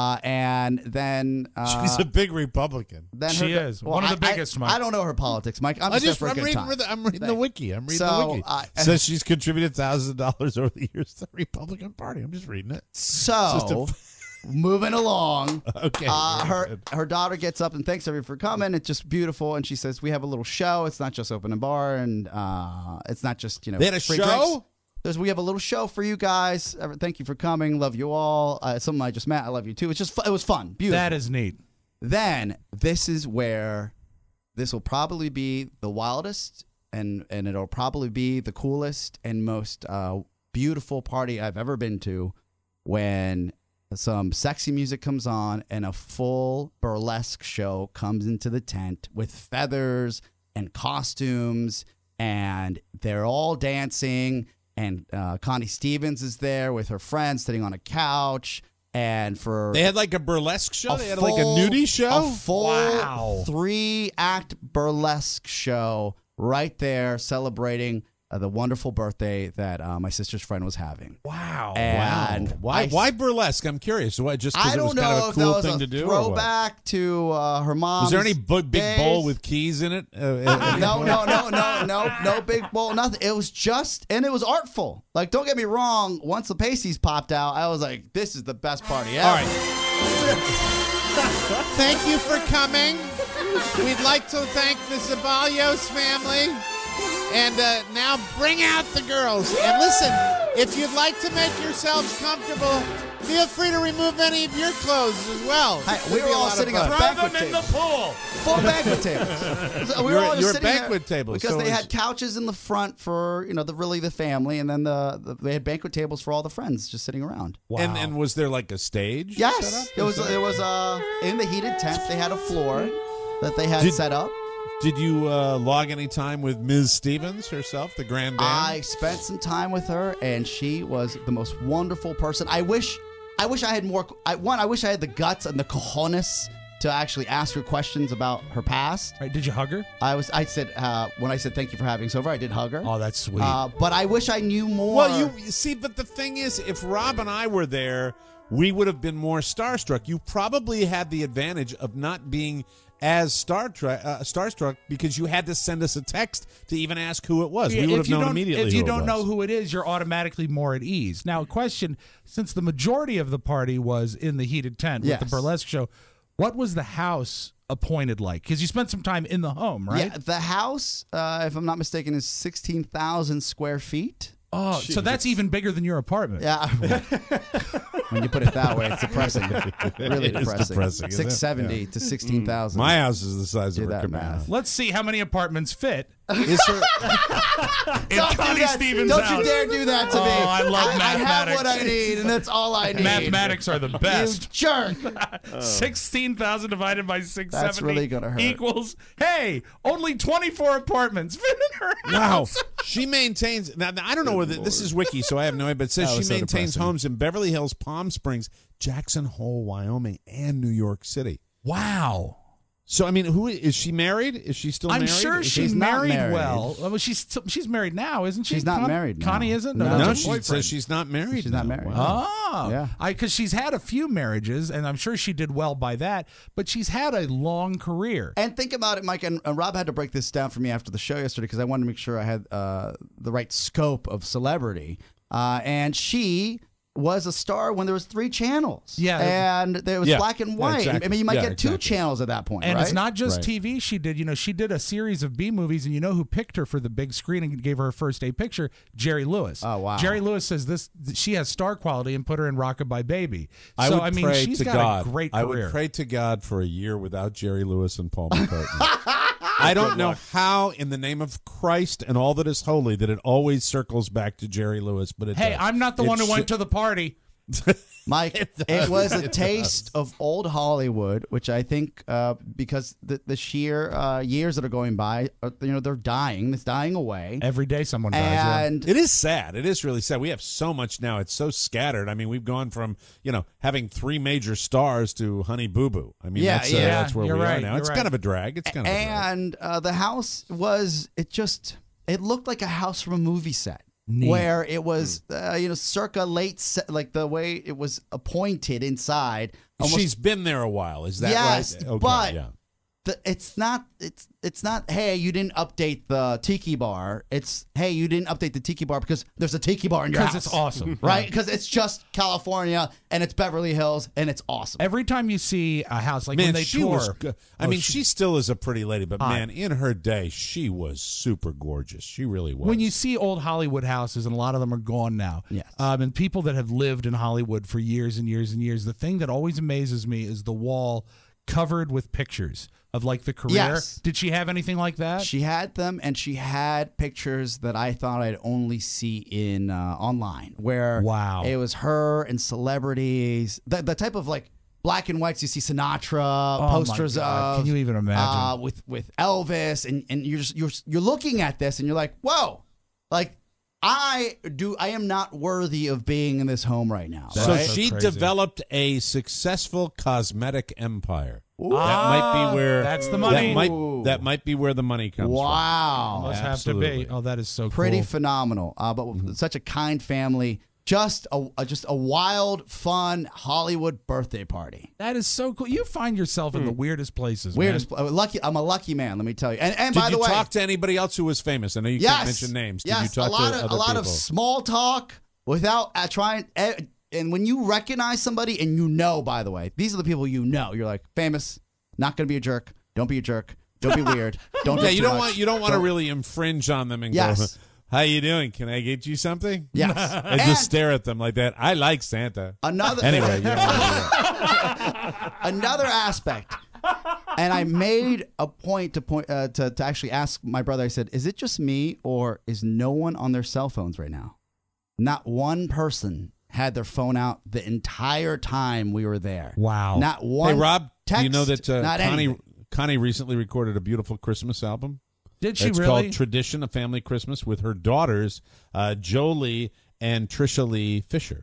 [SPEAKER 4] And then
[SPEAKER 2] she's a big Republican.
[SPEAKER 4] Then
[SPEAKER 3] she is one of the biggest. Mike.
[SPEAKER 4] I don't know her politics, Mike. I'm reading
[SPEAKER 2] the wiki. I'm reading the wiki. Says she's contributed thousands of dollars over the years to the Republican Party. I'm just reading it.
[SPEAKER 4] So, moving along.
[SPEAKER 2] Okay.
[SPEAKER 4] Her daughter gets up and thanks everyone for coming. It's just beautiful, and she says, "We have a little show. It's not just open a bar, and it's not just
[SPEAKER 2] they had a
[SPEAKER 4] free
[SPEAKER 2] show."
[SPEAKER 4] Drinks. We have a little show for you guys. Thank you for coming. Love you all. Someone I just met. I love you too. It's just it was fun. Beautiful.
[SPEAKER 3] That is neat.
[SPEAKER 4] Then this is where this will probably be the wildest and it'll probably be the coolest and most beautiful party I've ever been to, when some sexy music comes on and a full burlesque show comes into the tent with feathers and costumes, and they're all dancing. And Connie Stevens is there with her friends sitting on a couch. And
[SPEAKER 2] they had like a burlesque show? They had like a nudie show?
[SPEAKER 4] A full 3-act burlesque show right there celebrating the wonderful birthday that my sister's friend was having.
[SPEAKER 2] Wow.
[SPEAKER 4] And
[SPEAKER 2] Why burlesque? I'm curious. Why, just because it was kind of a cool thing to do?
[SPEAKER 4] Throwback to her mom's
[SPEAKER 2] Was there any big bowl with keys in it?
[SPEAKER 4] No big bowl, nothing. It was just, and it was artful. Like, don't get me wrong, once the pasties popped out, I was like, this is the best party ever.
[SPEAKER 2] All right.
[SPEAKER 7] Thank you for coming. We'd like to thank the Zabaglios family. And now bring out the girls. And listen, if you'd like to make yourselves comfortable, feel free to remove any of your clothes as well.
[SPEAKER 4] We were all sitting on banquet tables.
[SPEAKER 3] In the pool.
[SPEAKER 4] Full banquet tables. We were all just sitting
[SPEAKER 2] banquet
[SPEAKER 4] there
[SPEAKER 2] tables.
[SPEAKER 4] because they had couches in the front for the family, and then they had banquet tables for all the friends just sitting around.
[SPEAKER 2] Wow. And was there like a stage?
[SPEAKER 4] Yes, it was in the heated tent. They had a floor that they had set up.
[SPEAKER 2] Did you log any time with Ms. Stevens herself, the grand dame?
[SPEAKER 4] I spent some time with her, and she was the most wonderful person. I wish I had more. I wish I had the guts and the cojones to actually ask her questions about her past.
[SPEAKER 3] Right? Did you hug her?
[SPEAKER 4] I said when I said thank you for having us over, I did hug her.
[SPEAKER 3] Oh, that's sweet.
[SPEAKER 4] But I wish I knew more.
[SPEAKER 2] Well, you see, but the thing is, if Rob and I were there, we would have been more starstruck. You probably had the advantage of not being as starstruck because you had to send us a text to even ask who it was.
[SPEAKER 3] Yeah,
[SPEAKER 2] we would have known immediately.
[SPEAKER 3] If you don't know who it is, you're automatically more at ease. Now, question: since the majority of the party was in the heated tent with the burlesque show, what was the house appointed like? Because you spent some time in the home, right?
[SPEAKER 4] Yeah, the house, if I'm not mistaken, is 16,000 square feet.
[SPEAKER 3] Oh, so that's even bigger than your apartment.
[SPEAKER 4] Yeah. When you put it that way, it's depressing. Really
[SPEAKER 2] depressing.
[SPEAKER 4] 670 to 16,000.
[SPEAKER 2] My house is the size of a command.
[SPEAKER 3] Let's see how many apartments fit.
[SPEAKER 2] Is her
[SPEAKER 3] Stevens'
[SPEAKER 4] Don't
[SPEAKER 3] house.
[SPEAKER 4] you dare do that to me.
[SPEAKER 3] I love mathematics.
[SPEAKER 4] I have what I need, and that's all I need.
[SPEAKER 3] Mathematics are the best.
[SPEAKER 4] You jerk.
[SPEAKER 3] 16,000 divided by 670
[SPEAKER 4] That's really gonna hurt.
[SPEAKER 3] equals, hey, only 24 apartments fit in her house.
[SPEAKER 2] Wow. She maintains, now I don't know whether this is wiki, so I have no idea, but it says she maintains homes in Beverly Hills, Palm Springs, Jackson Hole, Wyoming, and New York City.
[SPEAKER 3] Wow.
[SPEAKER 2] So I mean, who is she married? Is she still married?
[SPEAKER 3] I'm sure she's married well. Well, she's married now, isn't she?
[SPEAKER 4] She's not married now.
[SPEAKER 3] Connie isn't?
[SPEAKER 2] No, she says she's not married.
[SPEAKER 4] She's not married.
[SPEAKER 3] Oh.
[SPEAKER 4] Yeah.
[SPEAKER 3] Because she's had a few marriages, and I'm sure she did well by that, but she's had a long career.
[SPEAKER 4] And think about it, Mike, and Rob had to break this down for me after the show yesterday because I wanted to make sure I had the right scope of celebrity. And she was a star when there was 3 channels.
[SPEAKER 3] Yeah.
[SPEAKER 4] And there was black and white.
[SPEAKER 2] Exactly.
[SPEAKER 4] I mean, you might get 2 channels at that point,
[SPEAKER 3] and
[SPEAKER 4] right?
[SPEAKER 3] it's not just TV she did. She did a series of B movies, and you know who picked her for the big screen and gave her her first day picture? Jerry Lewis.
[SPEAKER 4] Oh, wow.
[SPEAKER 3] Jerry Lewis says she has star quality and put her in Rockabye Baby. So,
[SPEAKER 2] I mean,
[SPEAKER 3] she's got a great career.
[SPEAKER 2] I would pray to God for a year without Jerry Lewis and Paul McCartney. I don't know how, in the name of Christ and all that is holy, that it always circles back to Jerry Lewis. But it does.
[SPEAKER 3] I'm not the one who went to the party.
[SPEAKER 4] Mike, it was a taste of old Hollywood, which I think because the sheer years that are going by, they're dying. It's dying away.
[SPEAKER 3] Every day someone dies.
[SPEAKER 4] And
[SPEAKER 2] it is sad. It is really sad. We have so much now. It's so scattered. I mean, we've gone from, having 3 major stars to Honey Boo Boo. I mean, that's where we are now. It's kind of a drag. It's kind of a drag.
[SPEAKER 4] And the house it looked like a house from a movie set. Neat. Where it was, circa late, like the way it was appointed inside.
[SPEAKER 2] She's been there a while. Is that
[SPEAKER 4] right? Yes,
[SPEAKER 2] okay,
[SPEAKER 4] but it's not. Hey, you didn't update the tiki bar. It's hey, you didn't update the tiki bar because there's a tiki bar in your house.
[SPEAKER 3] Because it's awesome,
[SPEAKER 4] right? Because it's just California and it's Beverly Hills and it's awesome.
[SPEAKER 3] Every time you see a house, like when they tour,
[SPEAKER 2] she still is a pretty lady, but man, in her day, she was super gorgeous. She really was.
[SPEAKER 3] When you see old Hollywood houses, and a lot of them are gone now,
[SPEAKER 4] yes.
[SPEAKER 3] And people that have lived in Hollywood for years and years and years, the thing that always amazes me is the wall covered with pictures of like the career.
[SPEAKER 4] Yes.
[SPEAKER 3] Did she have anything like that?
[SPEAKER 4] She had them, and she had pictures that I thought I'd only see in online, where it was her and celebrities, the type of like black and whites you see Sinatra posters of.
[SPEAKER 3] Can you even imagine?
[SPEAKER 4] With Elvis, and you're looking at this, and you're like, whoa, like. I am not worthy of being in this home right now.
[SPEAKER 2] So
[SPEAKER 4] right?
[SPEAKER 2] she developed a successful cosmetic empire. Ooh. That might be where
[SPEAKER 3] that's the money.
[SPEAKER 2] That might be where the money comes from.
[SPEAKER 4] Wow,
[SPEAKER 3] must have to be. Oh, that is so
[SPEAKER 4] pretty
[SPEAKER 3] cool.
[SPEAKER 4] phenomenal. But with such a kind family. Just a wild, fun Hollywood birthday party.
[SPEAKER 3] That is so cool. You find yourself in the weirdest places.
[SPEAKER 4] Weirdest. Lucky. I'm a lucky man. Let me tell you. And by the way,
[SPEAKER 2] did you talk to anybody else who was famous? I know you can't mention names. Did you talk to other people?
[SPEAKER 4] A lot of small talk without trying. And when you recognize somebody, and by the way, these are the people you're like famous. Not going to be a jerk. Don't be a jerk. Don't be weird. Don't.
[SPEAKER 2] You don't want to really infringe on them and go. How you doing? Can I get you something?
[SPEAKER 4] Yes.
[SPEAKER 2] And just stare at them like that. I like Santa. Anyway, you don't want to do that.
[SPEAKER 4] Another aspect, and I made a point to actually ask my brother. I said, "Is it just me, or is no one on their cell phones right now? Not one person had their phone out the entire time we were there.
[SPEAKER 3] Wow.
[SPEAKER 4] Not one.
[SPEAKER 2] Hey, Rob,
[SPEAKER 4] text,
[SPEAKER 2] do you know that
[SPEAKER 4] Connie
[SPEAKER 2] recently recorded a beautiful Christmas album?
[SPEAKER 3] Did she
[SPEAKER 2] it's
[SPEAKER 3] really?
[SPEAKER 2] It's called Tradition of Family Christmas with her daughters, Jolie and Trisha Lee Fisher.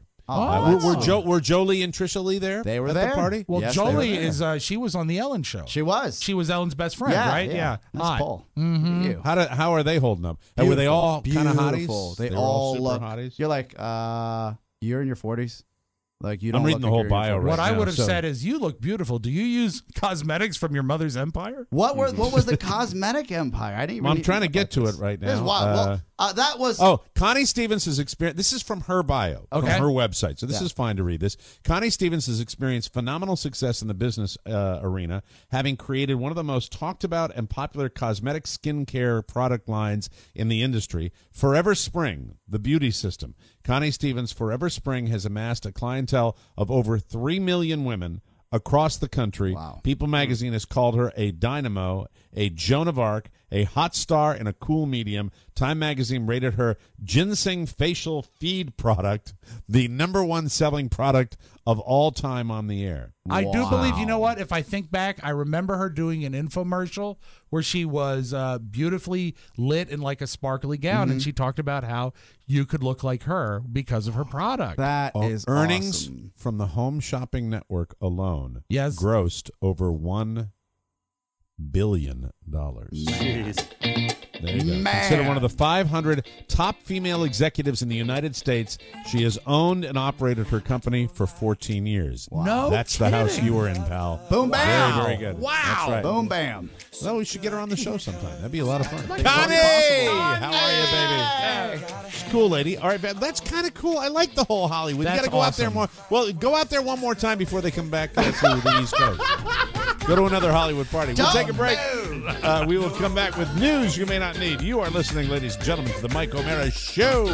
[SPEAKER 2] Were Jolie and Trisha Lee there?
[SPEAKER 4] They were
[SPEAKER 2] at
[SPEAKER 4] there.
[SPEAKER 2] The party?
[SPEAKER 3] Well, yes, Jolie she was on the Ellen Show.
[SPEAKER 4] She was.
[SPEAKER 3] She was Ellen's best friend, right? Yeah.
[SPEAKER 4] That's Paul.
[SPEAKER 3] Mm-hmm.
[SPEAKER 2] How are they holding up?
[SPEAKER 4] Beautiful.
[SPEAKER 2] Were they all kind of hotties?
[SPEAKER 4] They all
[SPEAKER 2] super
[SPEAKER 4] look.
[SPEAKER 2] Hotties?
[SPEAKER 4] You're like, you're in your 40s. Like you don't.
[SPEAKER 2] I'm reading the whole bio right now.
[SPEAKER 3] What I would have said is, you look beautiful. Do you use cosmetics from your mother's empire?
[SPEAKER 4] What was the cosmetic empire? I didn't.
[SPEAKER 2] Well, I'm trying to get to it right now.
[SPEAKER 4] This is wild. That was.
[SPEAKER 2] Oh, Connie Stevens' experience. This is from her bio, from her website. So this is fine to read this. Connie Stevens has experienced phenomenal success in the business arena, having created one of the most talked about and popular cosmetic skincare product lines in the industry, Forever Spring, the beauty system. Connie Stevens' Forever Spring has amassed a clientele of over 3 million women across the country.
[SPEAKER 4] Wow.
[SPEAKER 2] People magazine has called her a dynamo, a Joan of Arc, a hot star, and a cool medium. Time magazine rated her ginseng facial feed product the #1 selling product of all time on the air.
[SPEAKER 3] I do believe, you know what? If I think back, I remember her doing an infomercial where she was beautifully lit in like a sparkly gown, and she talked about how you could look like her because of her product.
[SPEAKER 4] That is
[SPEAKER 2] earnings
[SPEAKER 4] awesome.
[SPEAKER 2] from the Home Shopping Network alone grossed over $1 billion.
[SPEAKER 4] Jeez.
[SPEAKER 2] There you go.
[SPEAKER 4] Man.
[SPEAKER 2] Considered one of the 500 top female executives in the United States. She has owned and operated her company for 14 years.
[SPEAKER 3] Wow. No
[SPEAKER 2] That's the house you were in, pal.
[SPEAKER 4] Boom, bam.
[SPEAKER 2] Very, very good.
[SPEAKER 3] Wow.
[SPEAKER 2] That's right.
[SPEAKER 4] Boom, bam.
[SPEAKER 2] Well, we should get her on the show sometime. That'd be a lot of fun.
[SPEAKER 7] Connie!
[SPEAKER 2] How are you, baby? She's a cool lady. All right, man. That's kind of cool. I like the whole Hollywood.
[SPEAKER 3] That's
[SPEAKER 2] You got to go out there
[SPEAKER 3] awesome.
[SPEAKER 2] more. Well, go out there one more time before they come back to the East Coast. Go to another Hollywood party. We'll take a break. We will come back with news you may not need. You are listening, ladies and gentlemen, to the Mike O'Mara Show.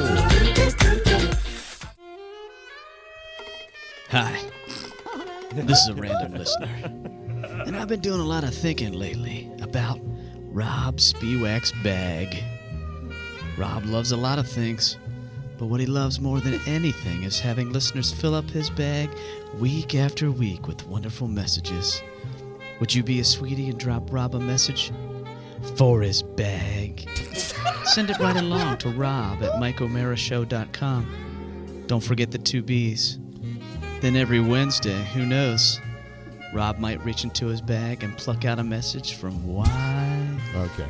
[SPEAKER 13] Hi, this is a random listener, and I've been doing a lot of thinking lately about Rob Spiewak's bag. Rob loves a lot of things, but what he loves more than anything is having listeners fill up his bag week after week with wonderful messages. Would you be a sweetie and drop Rob a message for his bag? Send it right along to rob@mikeomarashow.com. Don't forget the 2 B's. Then every Wednesday, who knows, Rob might reach into his bag and pluck out a message from why.
[SPEAKER 2] Okay.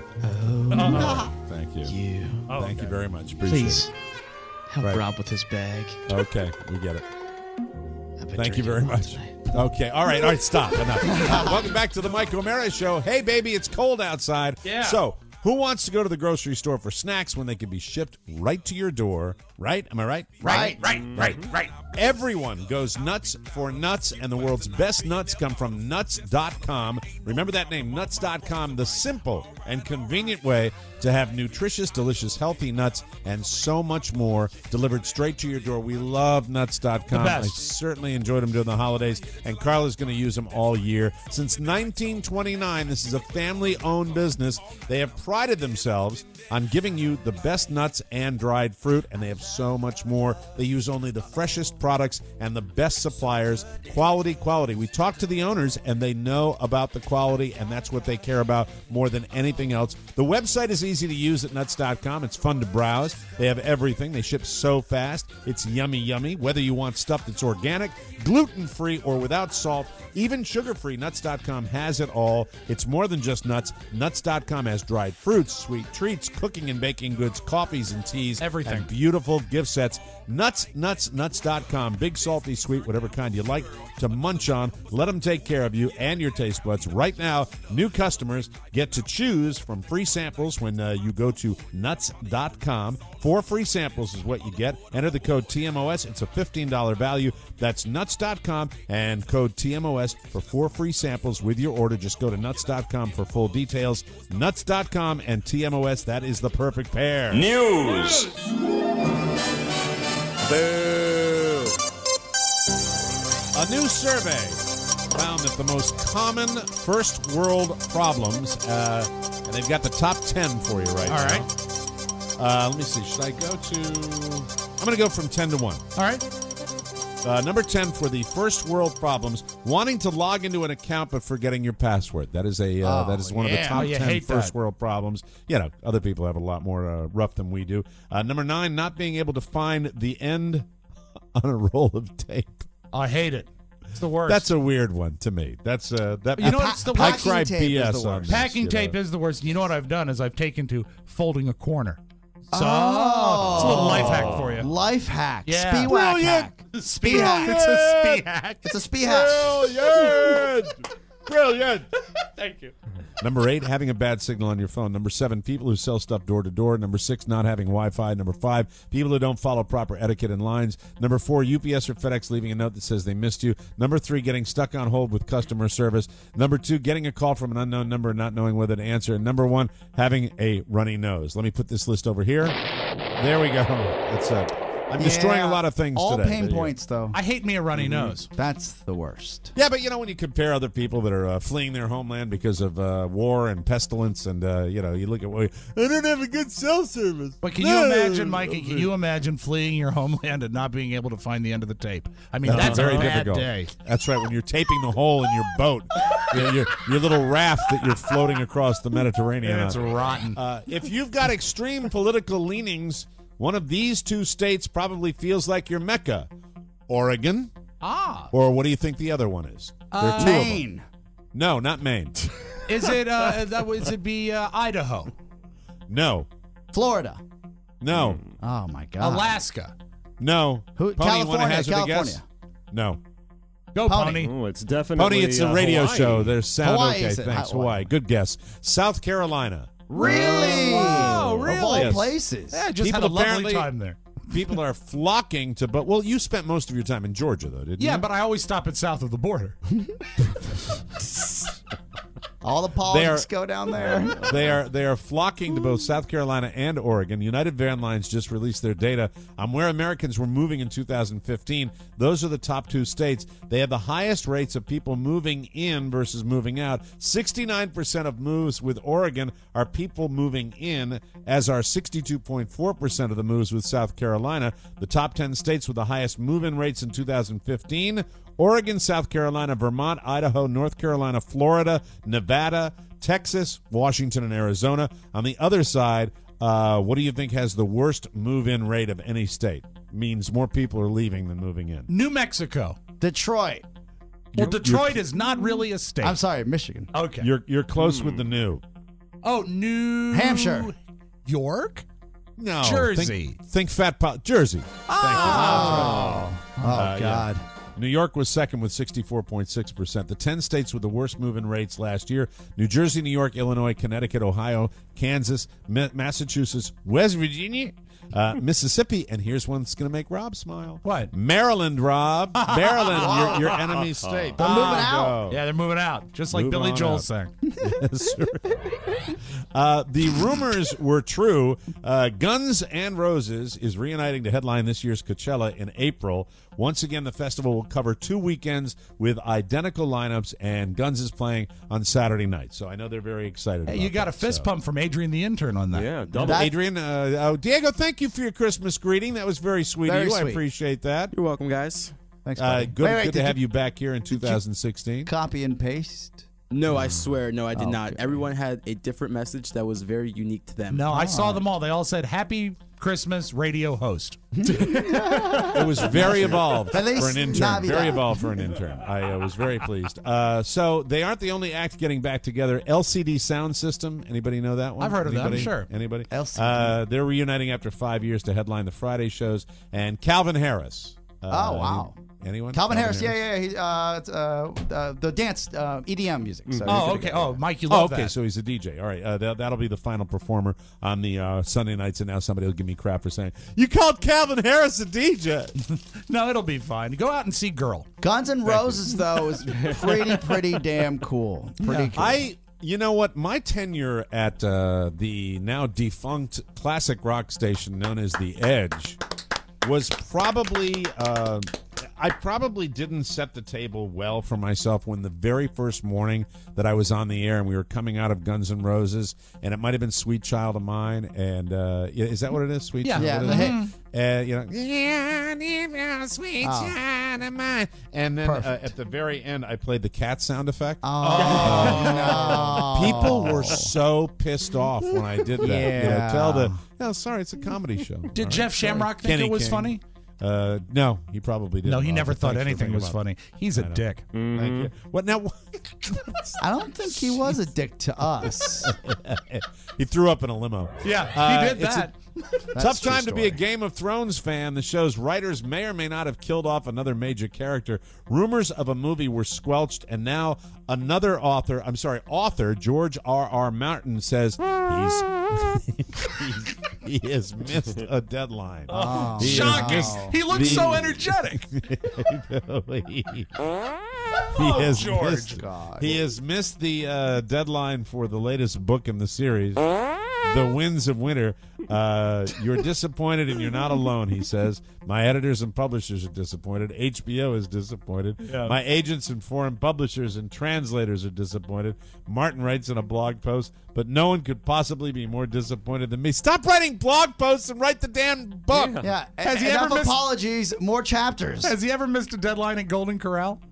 [SPEAKER 13] Oh,
[SPEAKER 2] Thank you. Thank you very much. Appreciate
[SPEAKER 13] Please
[SPEAKER 2] it.
[SPEAKER 13] help Rob with his bag.
[SPEAKER 2] Okay, we get it.
[SPEAKER 13] I've been
[SPEAKER 2] Thank you
[SPEAKER 13] drinking
[SPEAKER 2] very
[SPEAKER 13] a lot
[SPEAKER 2] much.
[SPEAKER 13] tonight.
[SPEAKER 2] Okay, all right, stop. Enough. Welcome back to the Mike O'Mara Show. Hey, baby, it's cold outside.
[SPEAKER 3] Yeah.
[SPEAKER 2] So, who wants to go to the grocery store for snacks when they can be shipped right to your door? Right? Am I right?
[SPEAKER 3] Right.
[SPEAKER 2] Everyone goes nuts for nuts, and the world's best nuts come from nuts.com. Remember that name, nuts.com, the simple and convenient way to have nutritious, delicious, healthy nuts and so much more delivered straight to your door. We love nuts.com.
[SPEAKER 3] The best.
[SPEAKER 2] I certainly enjoyed them during the holidays, and Carla's going to use them all year. Since 1929, this is a family-owned business. They have prided themselves on giving you the best nuts and dried fruit, and they have so much more. They use only the freshest products and the best suppliers. Quality. We talk to the owners, and they know about the quality, and that's what they care about more than anything else. The website is easy to use at nuts.com. It's fun to browse. They have everything. They ship so fast. It's yummy. Whether you want stuff that's organic, gluten-free, or without salt, even sugar-free, nuts.com has it all. It's more than just nuts. Nuts.com has dried fruits, sweet treats, cooking and baking goods, coffees and teas,
[SPEAKER 3] everything.
[SPEAKER 2] And beautiful gift sets. Nuts.com. Big, salty, sweet, whatever kind you like to munch on. Let them take care of you and your taste buds. Right now, new customers get to choose from free samples when you go to nuts.com. 4 free samples is what you get. Enter the code TMOS. It's a $15 value. That's nuts.com and code TMOS for 4 free samples with your order. Just go to nuts.com for full details. Nuts.com and TMOS. That is the perfect pair.
[SPEAKER 1] News.
[SPEAKER 2] Boo. A new survey found that the most common first world problems, and they've got the top 10 for you right now.
[SPEAKER 3] All right.
[SPEAKER 2] Let me see. Should I go to... I'm going to go from 10 to 1.
[SPEAKER 3] All right.
[SPEAKER 2] Number 10 for the first world problems, wanting to log into an account but forgetting your password. That is one of the top 10 first world problems. You know, other people have a lot more rough than we do. Number 9, not being able to find the end on a roll of tape.
[SPEAKER 3] I hate it. It's the worst.
[SPEAKER 2] That's a weird one to me. That's that.
[SPEAKER 3] You know what's the
[SPEAKER 2] I
[SPEAKER 3] worst?
[SPEAKER 2] cry BS on this,
[SPEAKER 3] Packing tape is the worst. You know what I've done is I've taken to folding a corner. So, it's a little life hack for you.
[SPEAKER 4] Life hack.
[SPEAKER 3] Yeah.
[SPEAKER 4] Spee-whack hack.
[SPEAKER 3] Spee hack. It's a spee hack.
[SPEAKER 4] It's a spee hack.
[SPEAKER 2] Brilliant.
[SPEAKER 3] Thank you.
[SPEAKER 2] Number 8, having a bad signal on your phone. Number 7, people who sell stuff door to door. Number 6, not having Wi-Fi. Number 5, people who don't follow proper etiquette and lines. Number 4, UPS or FedEx leaving a note that says they missed you. Number 3, getting stuck on hold with customer service. Number 2, getting a call from an unknown number and not knowing whether to answer. And number 1, having a runny nose. Let me put this list over here. There we go. That's it. I'm destroying a lot of things
[SPEAKER 4] all
[SPEAKER 2] today.
[SPEAKER 4] All pain points, though.
[SPEAKER 3] I hate me a runny nose.
[SPEAKER 4] That's the worst.
[SPEAKER 2] Yeah, but, you know, when you compare other people that are fleeing their homeland because of war and pestilence and, you know, you look at, I don't have a good cell service.
[SPEAKER 3] But can you imagine, Mikey, can you imagine fleeing your homeland and not being able to find the end of the tape? I mean, that's
[SPEAKER 2] very
[SPEAKER 3] a bad
[SPEAKER 2] difficult.
[SPEAKER 3] day.
[SPEAKER 2] That's right, when you're taping the hole in your boat, your little raft that you're floating across the Mediterranean.
[SPEAKER 3] It's rotten.
[SPEAKER 2] If you've got extreme political leanings, one of these 2 states probably feels like your Mecca. Oregon.
[SPEAKER 3] Ah.
[SPEAKER 2] Or what do you think the other one is? There are 2
[SPEAKER 4] Maine.
[SPEAKER 2] of them. No, not Maine.
[SPEAKER 3] Is it? Is it be Idaho?
[SPEAKER 2] No.
[SPEAKER 4] Florida.
[SPEAKER 2] No.
[SPEAKER 4] Oh my God.
[SPEAKER 3] Alaska.
[SPEAKER 2] No.
[SPEAKER 4] Who?
[SPEAKER 2] Pony, you wanna
[SPEAKER 4] California.
[SPEAKER 2] hazard a
[SPEAKER 4] California.
[SPEAKER 2] guess? No.
[SPEAKER 3] Go Pony.
[SPEAKER 14] Oh, it's definitely
[SPEAKER 2] Pony, it's a radio
[SPEAKER 14] Hawaii.
[SPEAKER 2] show. There's sound.
[SPEAKER 4] Hawaii,
[SPEAKER 2] Okay,
[SPEAKER 4] is it?
[SPEAKER 2] thanks.
[SPEAKER 4] Hawaii.
[SPEAKER 2] Hawaii. Good guess. South Carolina.
[SPEAKER 4] Really?
[SPEAKER 3] Wow, really?
[SPEAKER 4] Of all
[SPEAKER 2] Yes.
[SPEAKER 4] places.
[SPEAKER 3] Yeah, just
[SPEAKER 2] People
[SPEAKER 3] had a lovely
[SPEAKER 2] apparently-
[SPEAKER 3] time there.
[SPEAKER 2] People are flocking to, but well, you spent most of your time in Georgia, though, didn't you?
[SPEAKER 3] Yeah, but I always stop at south of the border.
[SPEAKER 4] All the politics go down there.
[SPEAKER 2] They are flocking to both South Carolina and Oregon. United Van Lines just released their data on where Americans were moving in 2015. Those are the top two states. They have the highest rates of people moving in versus moving out. 69% of moves with Oregon are people moving in, as are 62.4% of the moves with South Carolina. The top 10 states with the highest move-in rates in 2015: Oregon, South Carolina, Vermont, Idaho, North Carolina, Florida, Nevada, Texas, Washington, and Arizona. On the other side, what do you think has the worst move-in rate of any state? Means more people are leaving than moving in.
[SPEAKER 3] New Mexico.
[SPEAKER 4] Detroit.
[SPEAKER 3] Well, Detroit is not really a state.
[SPEAKER 4] I'm sorry, Michigan.
[SPEAKER 3] Okay.
[SPEAKER 2] You're close with the new.
[SPEAKER 3] Oh, New
[SPEAKER 4] Hampshire.
[SPEAKER 3] York?
[SPEAKER 2] No.
[SPEAKER 3] Jersey.
[SPEAKER 2] Think Jersey.
[SPEAKER 4] Oh, God.
[SPEAKER 2] Yeah. New York was second with 64.6%. The 10 states with the worst move-in rates last year: New Jersey, New York, Illinois, Connecticut, Ohio, Kansas, Massachusetts, West Virginia, Mississippi, and here's one that's going to make Rob smile.
[SPEAKER 3] What?
[SPEAKER 2] Maryland, Rob. Maryland, your enemy state.
[SPEAKER 4] They're moving out.
[SPEAKER 3] Yeah, they're moving out, just like
[SPEAKER 2] Move
[SPEAKER 3] Billy
[SPEAKER 2] on
[SPEAKER 3] Joel
[SPEAKER 2] out.
[SPEAKER 3] sang.
[SPEAKER 2] Yes, sir. The rumors were true. Guns N' Roses is reuniting to headline this year's Coachella in April. Once again, the festival will cover 2 weekends with identical lineups, and Guns is playing on Saturday night. So I know they're very excited
[SPEAKER 3] Hey,
[SPEAKER 2] about
[SPEAKER 3] you got a
[SPEAKER 2] that,
[SPEAKER 3] fist
[SPEAKER 2] so.
[SPEAKER 3] pump from Adrian the intern on that.
[SPEAKER 14] Yeah, double.
[SPEAKER 2] Adrian, Diego, thank you for your Christmas greeting. That was very sweet
[SPEAKER 4] Very
[SPEAKER 2] of you. I
[SPEAKER 4] sweet.
[SPEAKER 2] appreciate that.
[SPEAKER 14] You're welcome, guys.
[SPEAKER 4] Thanks, buddy.
[SPEAKER 2] Good to
[SPEAKER 4] did
[SPEAKER 2] have you back here in 2016.
[SPEAKER 4] Copy and paste.
[SPEAKER 15] No, I swear, no, I did not.
[SPEAKER 4] Okay.
[SPEAKER 15] Everyone had a different message that was very unique to them.
[SPEAKER 3] No, I saw them all. They all said, "Happy Christmas, radio host."
[SPEAKER 2] It was very evolved
[SPEAKER 4] Feliz
[SPEAKER 2] for an intern.
[SPEAKER 4] Navidad.
[SPEAKER 2] Very evolved for an intern. I was very pleased. So they aren't the only act getting back together. LCD Sound System. Anybody know that one?
[SPEAKER 3] I've heard of them,
[SPEAKER 2] Anybody?
[SPEAKER 3] sure.
[SPEAKER 2] Anybody?
[SPEAKER 4] LCD.
[SPEAKER 2] They're reuniting after 5 years to headline the Friday shows. And Calvin Harris.
[SPEAKER 4] Oh, wow.
[SPEAKER 2] Anyone?
[SPEAKER 4] Calvin Harris. Yeah. He, the dance EDM music. So
[SPEAKER 3] Oh, okay. Oh, Mike, you love
[SPEAKER 2] okay,
[SPEAKER 3] that.
[SPEAKER 2] so he's a DJ. All right, that'll be the final performer on the Sunday nights, and now somebody will give me crap for saying, you called Calvin Harris a DJ.
[SPEAKER 3] No, it'll be fine. Go out and see Girl.
[SPEAKER 4] Guns N' Roses though is pretty damn cool. Pretty cool.
[SPEAKER 2] You know what? My tenure at the now defunct classic rock station known as The Edge was probably... I probably didn't set the table well for myself when the very first morning that I was on the air and we were coming out of Guns N' Roses, and it might have been Sweet Child of Mine, and is that what it is? Sweet Child?
[SPEAKER 4] Yeah.
[SPEAKER 2] What is it? You know, sweet child of mine. And then at the very end, I played the cat sound effect.
[SPEAKER 4] Oh, no.
[SPEAKER 2] People were so pissed off when I did that.
[SPEAKER 4] Yeah.
[SPEAKER 2] Sorry, it's a comedy show.
[SPEAKER 3] Did Jeff Shamrock think
[SPEAKER 2] Kenny
[SPEAKER 3] it was
[SPEAKER 2] King.
[SPEAKER 3] funny?
[SPEAKER 2] No, he probably didn't.
[SPEAKER 3] No, he never
[SPEAKER 2] But
[SPEAKER 3] thought
[SPEAKER 2] thanks for
[SPEAKER 3] anything
[SPEAKER 2] bringing
[SPEAKER 3] was
[SPEAKER 2] him up.
[SPEAKER 3] funny. He's a
[SPEAKER 2] I know.
[SPEAKER 3] dick.
[SPEAKER 2] Thank you. What now?
[SPEAKER 4] I don't think he was a dick to us.
[SPEAKER 2] He threw up in a limo.
[SPEAKER 3] Yeah, he did
[SPEAKER 2] it's
[SPEAKER 3] that.
[SPEAKER 2] Tough time to be a
[SPEAKER 4] story.
[SPEAKER 2] Game of Thrones fan. The show's writers may or may not have killed off another major character. Rumors of a movie were squelched, and now another author, George R.R. Martin, says he has missed a deadline. He has
[SPEAKER 3] Shocking.
[SPEAKER 2] missed
[SPEAKER 3] He looks
[SPEAKER 2] the-
[SPEAKER 3] so energetic.
[SPEAKER 2] He has missed the deadline for the latest book in the series, The Winds of Winter. You're disappointed and you're not alone, he says. My editors and publishers are disappointed. HBO is disappointed.
[SPEAKER 3] Yeah.
[SPEAKER 2] My agents and foreign publishers and translators are disappointed. Martin writes in a blog post, but no one could possibly be more disappointed than me. Stop writing blog posts and write the damn book.
[SPEAKER 4] Yeah.
[SPEAKER 3] Has he
[SPEAKER 4] Enough
[SPEAKER 3] ever missed-
[SPEAKER 4] apologies. More chapters.
[SPEAKER 3] Has he ever missed a deadline at Golden Corral?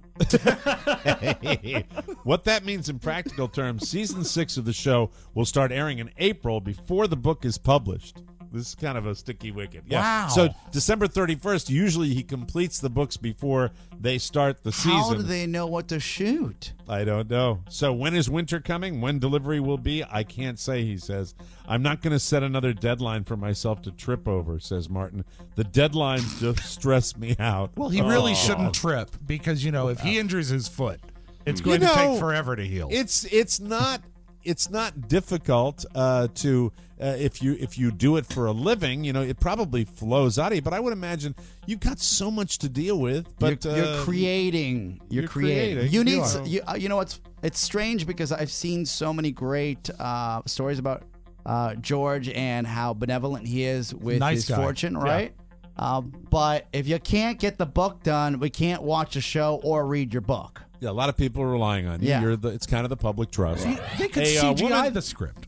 [SPEAKER 2] What that means in practical terms, season 6 of the show will start airing in April before the book is published. This is kind of a sticky wicket. Yeah.
[SPEAKER 3] Wow.
[SPEAKER 2] So December 31st, usually he completes the books before they start the season.
[SPEAKER 4] How do they know what to shoot?
[SPEAKER 2] I don't know. So when is winter coming? When delivery will be? I can't say, he says. I'm not going to set another deadline for myself to trip over, says Martin. The deadlines just stress me out.
[SPEAKER 3] Well, he really shouldn't trip because, if he injures his foot, it's going to take forever to heal.
[SPEAKER 2] It's not difficult to if you do it for a living, it probably flows out of you. But I would imagine you've got so much to deal with. But
[SPEAKER 4] you're creating. You're creating. You need. You know what's? It's strange because I've seen so many great stories about George and how benevolent he is with his fortune, right? Yeah. But if you can't get the book done, we can't watch a show or read your book.
[SPEAKER 2] Yeah, a lot of people are relying on you.
[SPEAKER 4] Yeah.
[SPEAKER 2] It's kind of the public trust.
[SPEAKER 3] They could CGI the script.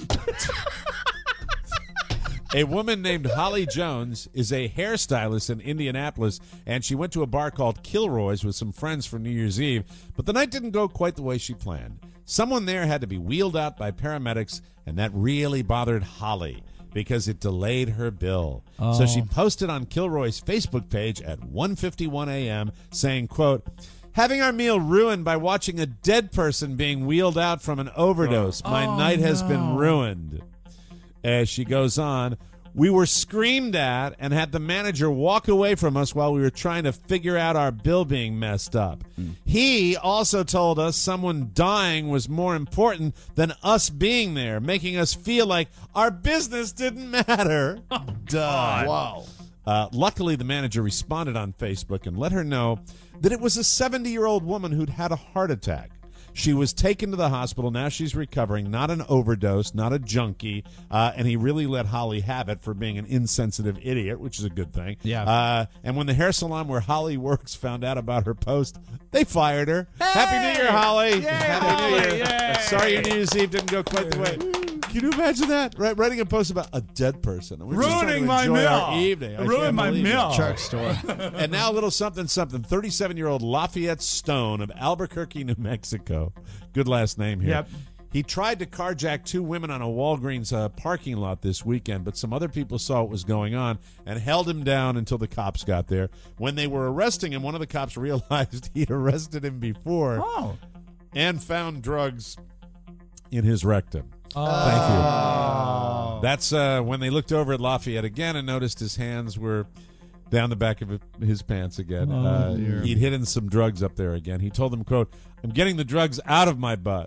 [SPEAKER 2] A woman named Holly Jones is a hairstylist in Indianapolis, and she went to a bar called Kilroy's with some friends for New Year's Eve, but the night didn't go quite the way she planned. Someone there had to be wheeled out by paramedics, and that really bothered Holly because it delayed her bill.
[SPEAKER 3] Oh.
[SPEAKER 2] So she posted on Kilroy's Facebook page at 1:51 a.m. saying, quote, "Having our meal ruined by watching a dead person being wheeled out from an overdose. My night has been ruined." As she goes on, "We were screamed at and had the manager walk away from us while we were trying to figure out our bill being messed up. He also told us someone dying was more important than us being there, making us feel like our business didn't matter." Duh.
[SPEAKER 4] Wow.
[SPEAKER 2] Luckily, the manager responded on Facebook and let her know that it was a 70-year-old woman who'd had a heart attack. She was taken to the hospital. Now she's recovering, not an overdose, not a junkie, and he really let Holly have it for being an insensitive idiot, which is a good thing.
[SPEAKER 3] Yeah.
[SPEAKER 2] And when the hair salon where Holly works found out about her post, they fired her. Happy New Year, Holly! Happy New Year!
[SPEAKER 3] Yay.
[SPEAKER 2] Sorry your New Year's Eve didn't go quite the way. Can you imagine that? Right, writing a post about a dead person. We're
[SPEAKER 3] ruining my
[SPEAKER 2] meal.
[SPEAKER 3] meal.
[SPEAKER 2] Evening.
[SPEAKER 3] Ruining my meal.
[SPEAKER 4] Church store.
[SPEAKER 2] And now a little something, something. 37-year-old Lafayette Stone of Albuquerque, New Mexico. Good last name here.
[SPEAKER 3] Yep.
[SPEAKER 2] He tried to carjack two women on a Walgreens parking lot this weekend, but some other people saw what was going on and held him down until the cops got there. When they were arresting him, one of the cops realized he'd arrested him before and found drugs in his rectum. Thank you. That's when they looked over at Lafayette again and noticed his hands were down the back of his pants again. He'd hidden some drugs up there again. He told them, quote, "I'm getting the drugs out of my butt."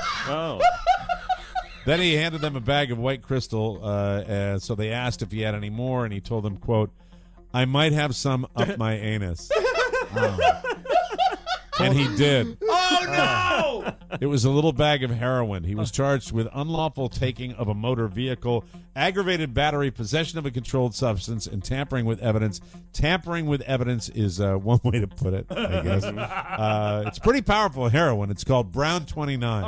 [SPEAKER 2] Then he handed them a bag of white crystal, so they asked if he had any more, and he told them, quote, "I might have some up my anus." And he did.
[SPEAKER 3] Oh, no!
[SPEAKER 2] It was a little bag of heroin. He was charged with unlawful taking of a motor vehicle, aggravated battery, possession of a controlled substance, and tampering with evidence. Tampering with evidence is one way to put it, I guess. It's pretty powerful heroin. It's called Brown 29.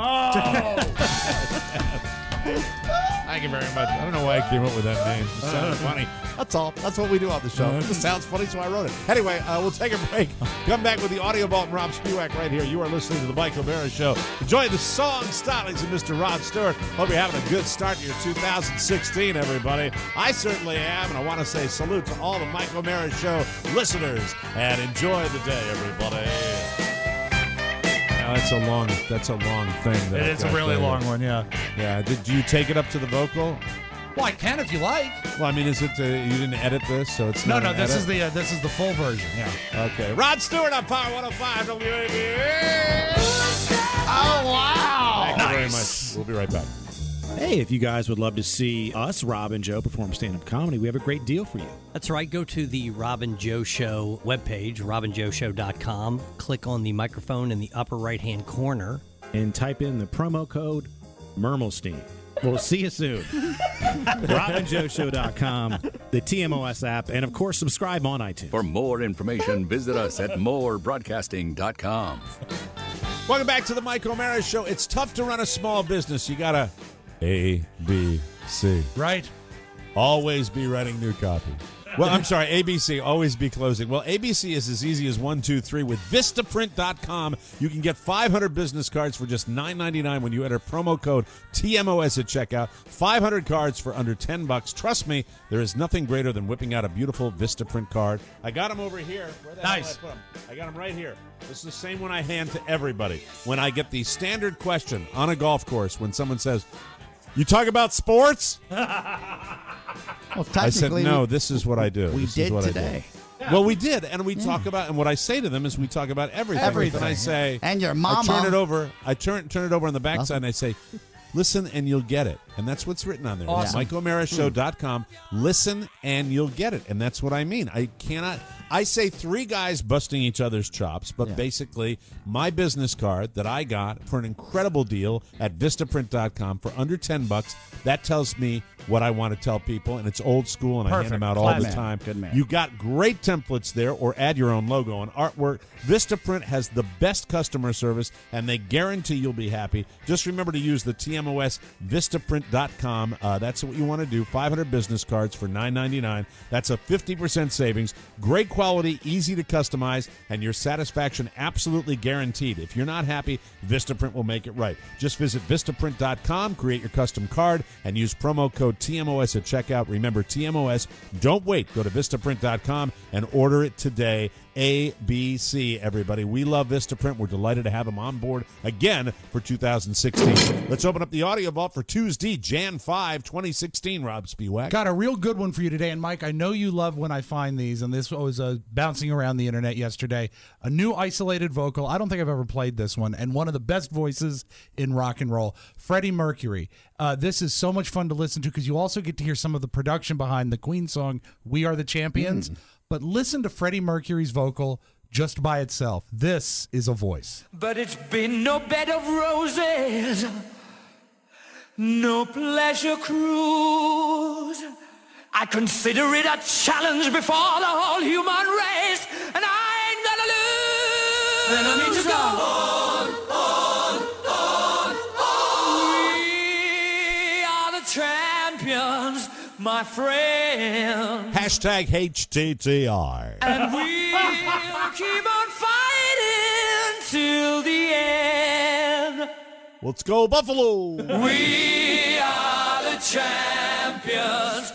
[SPEAKER 2] Thank you very much. I don't know why I came up with that name. It sounded funny. That's all. That's what we do on the show. It sounds funny, so I wrote it. Anyway, we'll take a break. Come back with the Audio Vault and Rob Spiewak right here. You are listening to The Mike O'Meara Show. Enjoy the song stylings of Mr. Rod Stewart. Hope you're having a good start to your 2016, everybody. I certainly am, and I want to say salute to all the Mike O'Meara Show listeners, and enjoy the day, everybody. That's a long thing.
[SPEAKER 3] It is a really long one, yeah.
[SPEAKER 2] Yeah. Did you take it up to the vocal?
[SPEAKER 3] Well, I can if you like.
[SPEAKER 2] Well, I mean, is it you didn't edit this, so it's
[SPEAKER 3] no.
[SPEAKER 2] Not
[SPEAKER 3] This
[SPEAKER 2] edit?
[SPEAKER 3] is the full version. Yeah.
[SPEAKER 2] Okay. Rod Stewart on Power 105 WABA.
[SPEAKER 4] Oh wow!
[SPEAKER 2] Thank you very much. We'll be right back.
[SPEAKER 14] Hey, if you guys would love to see us, Rob and Joe, perform stand-up comedy, we have a great deal for you.
[SPEAKER 16] That's right. Go to the Rob and Joe Show webpage, robandjoeshow.com. Click on the microphone in the upper right-hand corner.
[SPEAKER 14] And type in the promo code Mermelstein. We'll see you soon. robandjoeshow.com, the TMOS app, and, of course, subscribe on iTunes.
[SPEAKER 1] For more information, visit us at morebroadcasting.com.
[SPEAKER 2] Welcome back to the Mike O'Meara Show. It's tough to run a small business. You got to A, B, C.
[SPEAKER 3] Right.
[SPEAKER 2] Always be writing new copy. Well, I'm sorry, ABC, always be closing. Well, ABC is as easy as 1, 2, 3. With Vistaprint.com, you can get 500 business cards for just $9.99 when you enter promo code TMOS at checkout. 500 cards for under $10. Trust me, there is nothing greater than whipping out a beautiful Vistaprint card. I got them over here. Where the hell did I put them? I got them right here. This is the same one I hand to everybody. When I get the standard question on a golf course, when someone says, "You talk about sports?"
[SPEAKER 4] Well,
[SPEAKER 2] I said, "No, this is what I do.
[SPEAKER 4] We
[SPEAKER 2] this
[SPEAKER 4] did
[SPEAKER 2] is what
[SPEAKER 4] today.
[SPEAKER 2] I do." Well, we did, and we talk about, and what I say to them is, we talk about everything.
[SPEAKER 4] Everything.
[SPEAKER 2] And I say,
[SPEAKER 4] And your mama.
[SPEAKER 2] I turn it over. I turn it over on the backside, and I say, "Listen, and you'll get it." And that's what's written on there.
[SPEAKER 3] Awesome.
[SPEAKER 2] MikeO'MaraShow.com. Listen, and you'll get it. And that's what I mean. I say 3 guys busting each other's chops, but basically my business card that I got for an incredible deal at Vistaprint.com for under $10, that tells me what I want to tell people, and it's old school, and I hand them out all the time.
[SPEAKER 4] Good man.
[SPEAKER 2] You got great templates there, or add your own logo and artwork. Vistaprint has the best customer service, and they guarantee you'll be happy. Just remember to use the TMOS Vistaprint.com. That's what you want to do. 500 business cards for $9.99. That's a 50% savings. Great quality, easy to customize, and your satisfaction absolutely guaranteed. If you're not happy, Vistaprint will make it right. Just visit Vistaprint.com, create your custom card, and use promo code TMOS at checkout. Remember, TMOS. Don't wait. Go to Vistaprint.com and order it today. ABC, everybody. We love Vistaprint. We're delighted to have them on board again for 2016. Let's open up the audio vault for Tuesday, Jan 5, 2016. Rob Spiewak.
[SPEAKER 3] Got a real good one for you today. And, Mike, I know you love when I find these, and this was bouncing around the internet yesterday. A new isolated vocal. I don't think I've ever played this one. And one of the best voices in rock and roll, Freddie Mercury. This is so much fun to listen to because you also get to hear some of the production behind the Queen song, We Are the Champions. But listen to Freddie Mercury's vocal just by itself. This is a voice.
[SPEAKER 17] But it's been no bed of roses, no pleasure cruise. I consider it a challenge before the whole human race, and I ain't gonna lose. Then I need to go on. We are the champions, my friend.
[SPEAKER 2] Hashtag HTTR.
[SPEAKER 17] And we'll keep on fighting till the end.
[SPEAKER 2] Let's go, Buffalo.
[SPEAKER 17] We are the champions.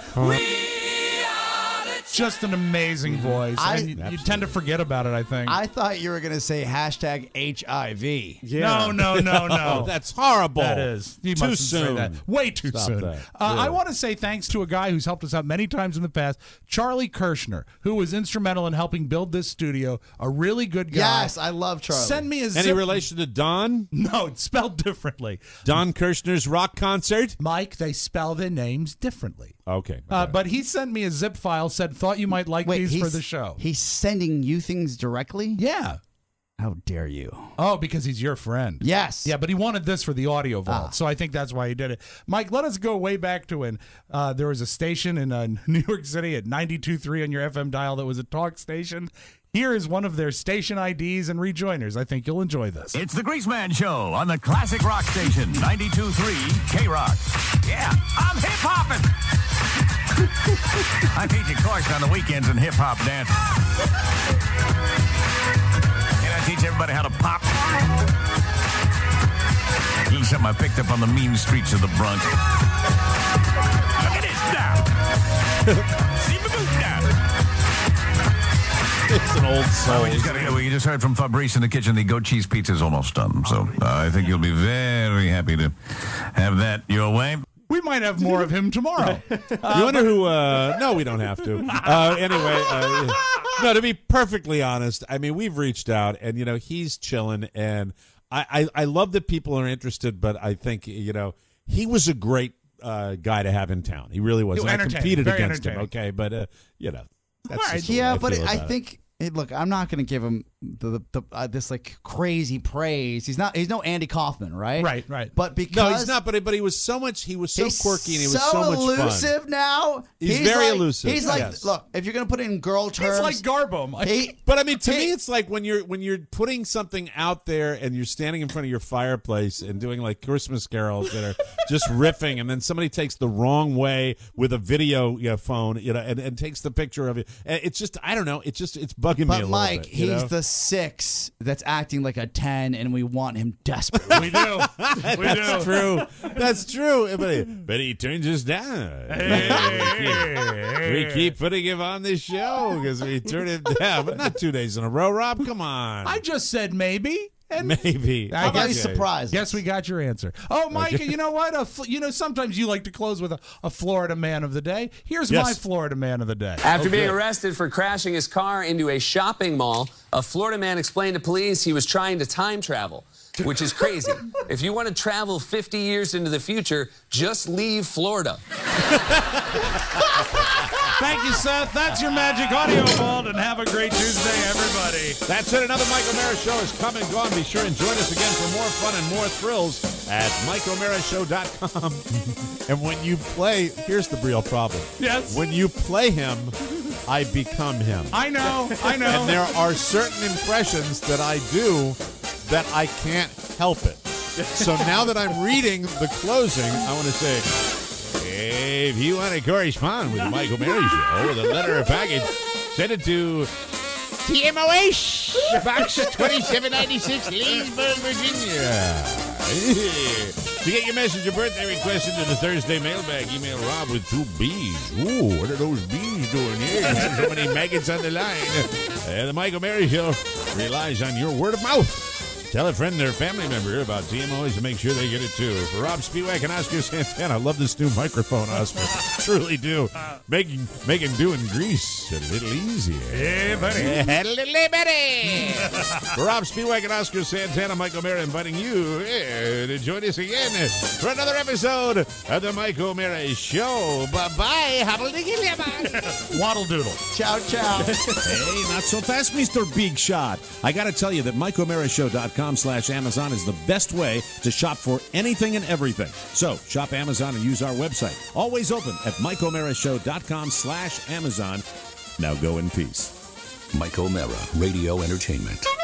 [SPEAKER 3] Just an amazing voice. And you tend to forget about it, I think.
[SPEAKER 4] I thought you were going to say hashtag HIV.
[SPEAKER 3] Yeah. No.
[SPEAKER 2] That's horrible.
[SPEAKER 3] That is. You
[SPEAKER 2] Too
[SPEAKER 3] mustn't say
[SPEAKER 2] soon.
[SPEAKER 3] that. Way too
[SPEAKER 2] Stop
[SPEAKER 3] soon.
[SPEAKER 2] that.
[SPEAKER 3] I want to say thanks to a guy who's helped us out many times in the past, Charlie Kirshner, who was instrumental in helping build this studio. A really good guy.
[SPEAKER 4] Yes, I love Charlie.
[SPEAKER 3] Send me a
[SPEAKER 2] Any
[SPEAKER 3] zip.
[SPEAKER 2] relation to Don?
[SPEAKER 3] No, it's spelled differently.
[SPEAKER 2] Don Kirshner's rock concert?
[SPEAKER 3] Mike, they spell their names differently.
[SPEAKER 2] Okay.
[SPEAKER 3] But he sent me a zip file, said, thought you might like these for the show.
[SPEAKER 4] He's sending you things directly?
[SPEAKER 3] Yeah.
[SPEAKER 4] How dare you?
[SPEAKER 3] Oh, because he's your friend.
[SPEAKER 4] Yes.
[SPEAKER 3] Yeah, but he wanted this for the audio vault, so I think that's why he did it. Mike, let us go way back to when there was a station in New York City at 92.3 on your FM dial that was a talk station. Here is one of their station IDs and rejoiners. I think you'll enjoy this.
[SPEAKER 18] It's the Greaseman Show on the classic rock station, 92.3 K-Rock. Yeah, I'm hip-hopping. I teach a course on the weekends in hip-hop dance. And I teach everybody how to pop. A little something I picked up on the mean streets of the Bronx. Look at this now. See my boot now.
[SPEAKER 2] It's an old soul.
[SPEAKER 18] We just heard from Fabrice in the kitchen. The goat cheese pizza is almost done. So I think you'll be very happy to have that your way.
[SPEAKER 3] We might have more of him tomorrow.
[SPEAKER 2] You wonder who... no, we don't have to. Anyway, no, to be perfectly honest, I mean, we've reached out, and, he's chilling, and I love that people are interested, but I think, he was a great guy to have in town. He really was. And I competed against him, okay? But, that's just the way
[SPEAKER 4] but
[SPEAKER 2] feel
[SPEAKER 4] I
[SPEAKER 2] about
[SPEAKER 4] think look, I'm not going to give him this like crazy praise. He's no Andy Kaufman, right?
[SPEAKER 3] Right.
[SPEAKER 4] But because
[SPEAKER 2] no, he's not. But he was so much. He was so quirky and he was so much
[SPEAKER 4] elusive
[SPEAKER 2] fun.
[SPEAKER 4] Now
[SPEAKER 2] he's very elusive.
[SPEAKER 4] He's like, look, if you're going to put it in girl terms,
[SPEAKER 3] he's like Garbo.
[SPEAKER 2] But I mean, to me, it's like when you're putting something out there and you're standing in front of your fireplace and doing like Christmas carols that are just riffing, and then somebody takes the wrong way with a video phone, and takes the picture of it. It's just, I don't know. It's bugging me a little
[SPEAKER 4] Mike,
[SPEAKER 2] bit.
[SPEAKER 4] he's the 6 that's acting like a 10, and we want him desperately.
[SPEAKER 3] We do.
[SPEAKER 2] That's true. That's true. But he turns us down. We keep putting him on this show because we turn him down, but not 2 days in a row. Rob, come on.
[SPEAKER 3] I just said maybe. And
[SPEAKER 2] maybe.
[SPEAKER 4] I guess surprised.
[SPEAKER 3] Guess we got your answer. Oh, Mike, you know what? Sometimes you like to close with a Florida man of the day. Here's my Florida man of the day.
[SPEAKER 19] After being arrested for crashing his car into a shopping mall, a Florida man explained to police he was trying to time travel, which is crazy. If you want to travel 50 years into the future, just leave Florida.
[SPEAKER 3] Thank you, Seth. That's your Magic Audio Vault, and have a great Tuesday, everybody.
[SPEAKER 2] That's it. Another Mike O'Mara Show is come and gone. Be sure and join us again for more fun and more thrills at MikeO'MaraShow.com. And when you play, here's the real problem.
[SPEAKER 3] Yes.
[SPEAKER 2] When you play him, I become him.
[SPEAKER 3] I know.
[SPEAKER 2] And there are certain impressions that I do that I can't help it. So now that I'm reading the closing, I want to say, if you want to correspond with the Mike O'Mara Show with a letter or package, send it to TMOH, Box 2796, Leesburg, Virginia. To get your message or birthday request into the Thursday mailbag, email Rob with 2 B's. Ooh, what are those B's doing here? So many maggots on the line. The Mike O'Mara Show relies on your word of mouth. Tell a friend or family member about TMOs and make sure they get it too. For Rob Spiewak and Oscar Santana, I love this new microphone, Oscar. Truly do. Making doing Grease a little easier.
[SPEAKER 3] Hey, buddy.
[SPEAKER 2] A little better. For Rob Spiewak and Oscar Santana, Mike O'Mara inviting you to join us again for another episode of the Mike O'Mara Show. Bye-bye.
[SPEAKER 3] Waddle doodle.
[SPEAKER 4] Ciao, ciao.
[SPEAKER 14] Hey, not so fast, Mr. Big Shot. I got to tell you that MikeO'MaraShow.com/Amazon is the best way to shop for anything and everything. So, shop Amazon and use our website. Always open at MikeO'MaraShow.com/Amazon. Now go in peace.
[SPEAKER 1] Mike O'Mara, Radio Entertainment.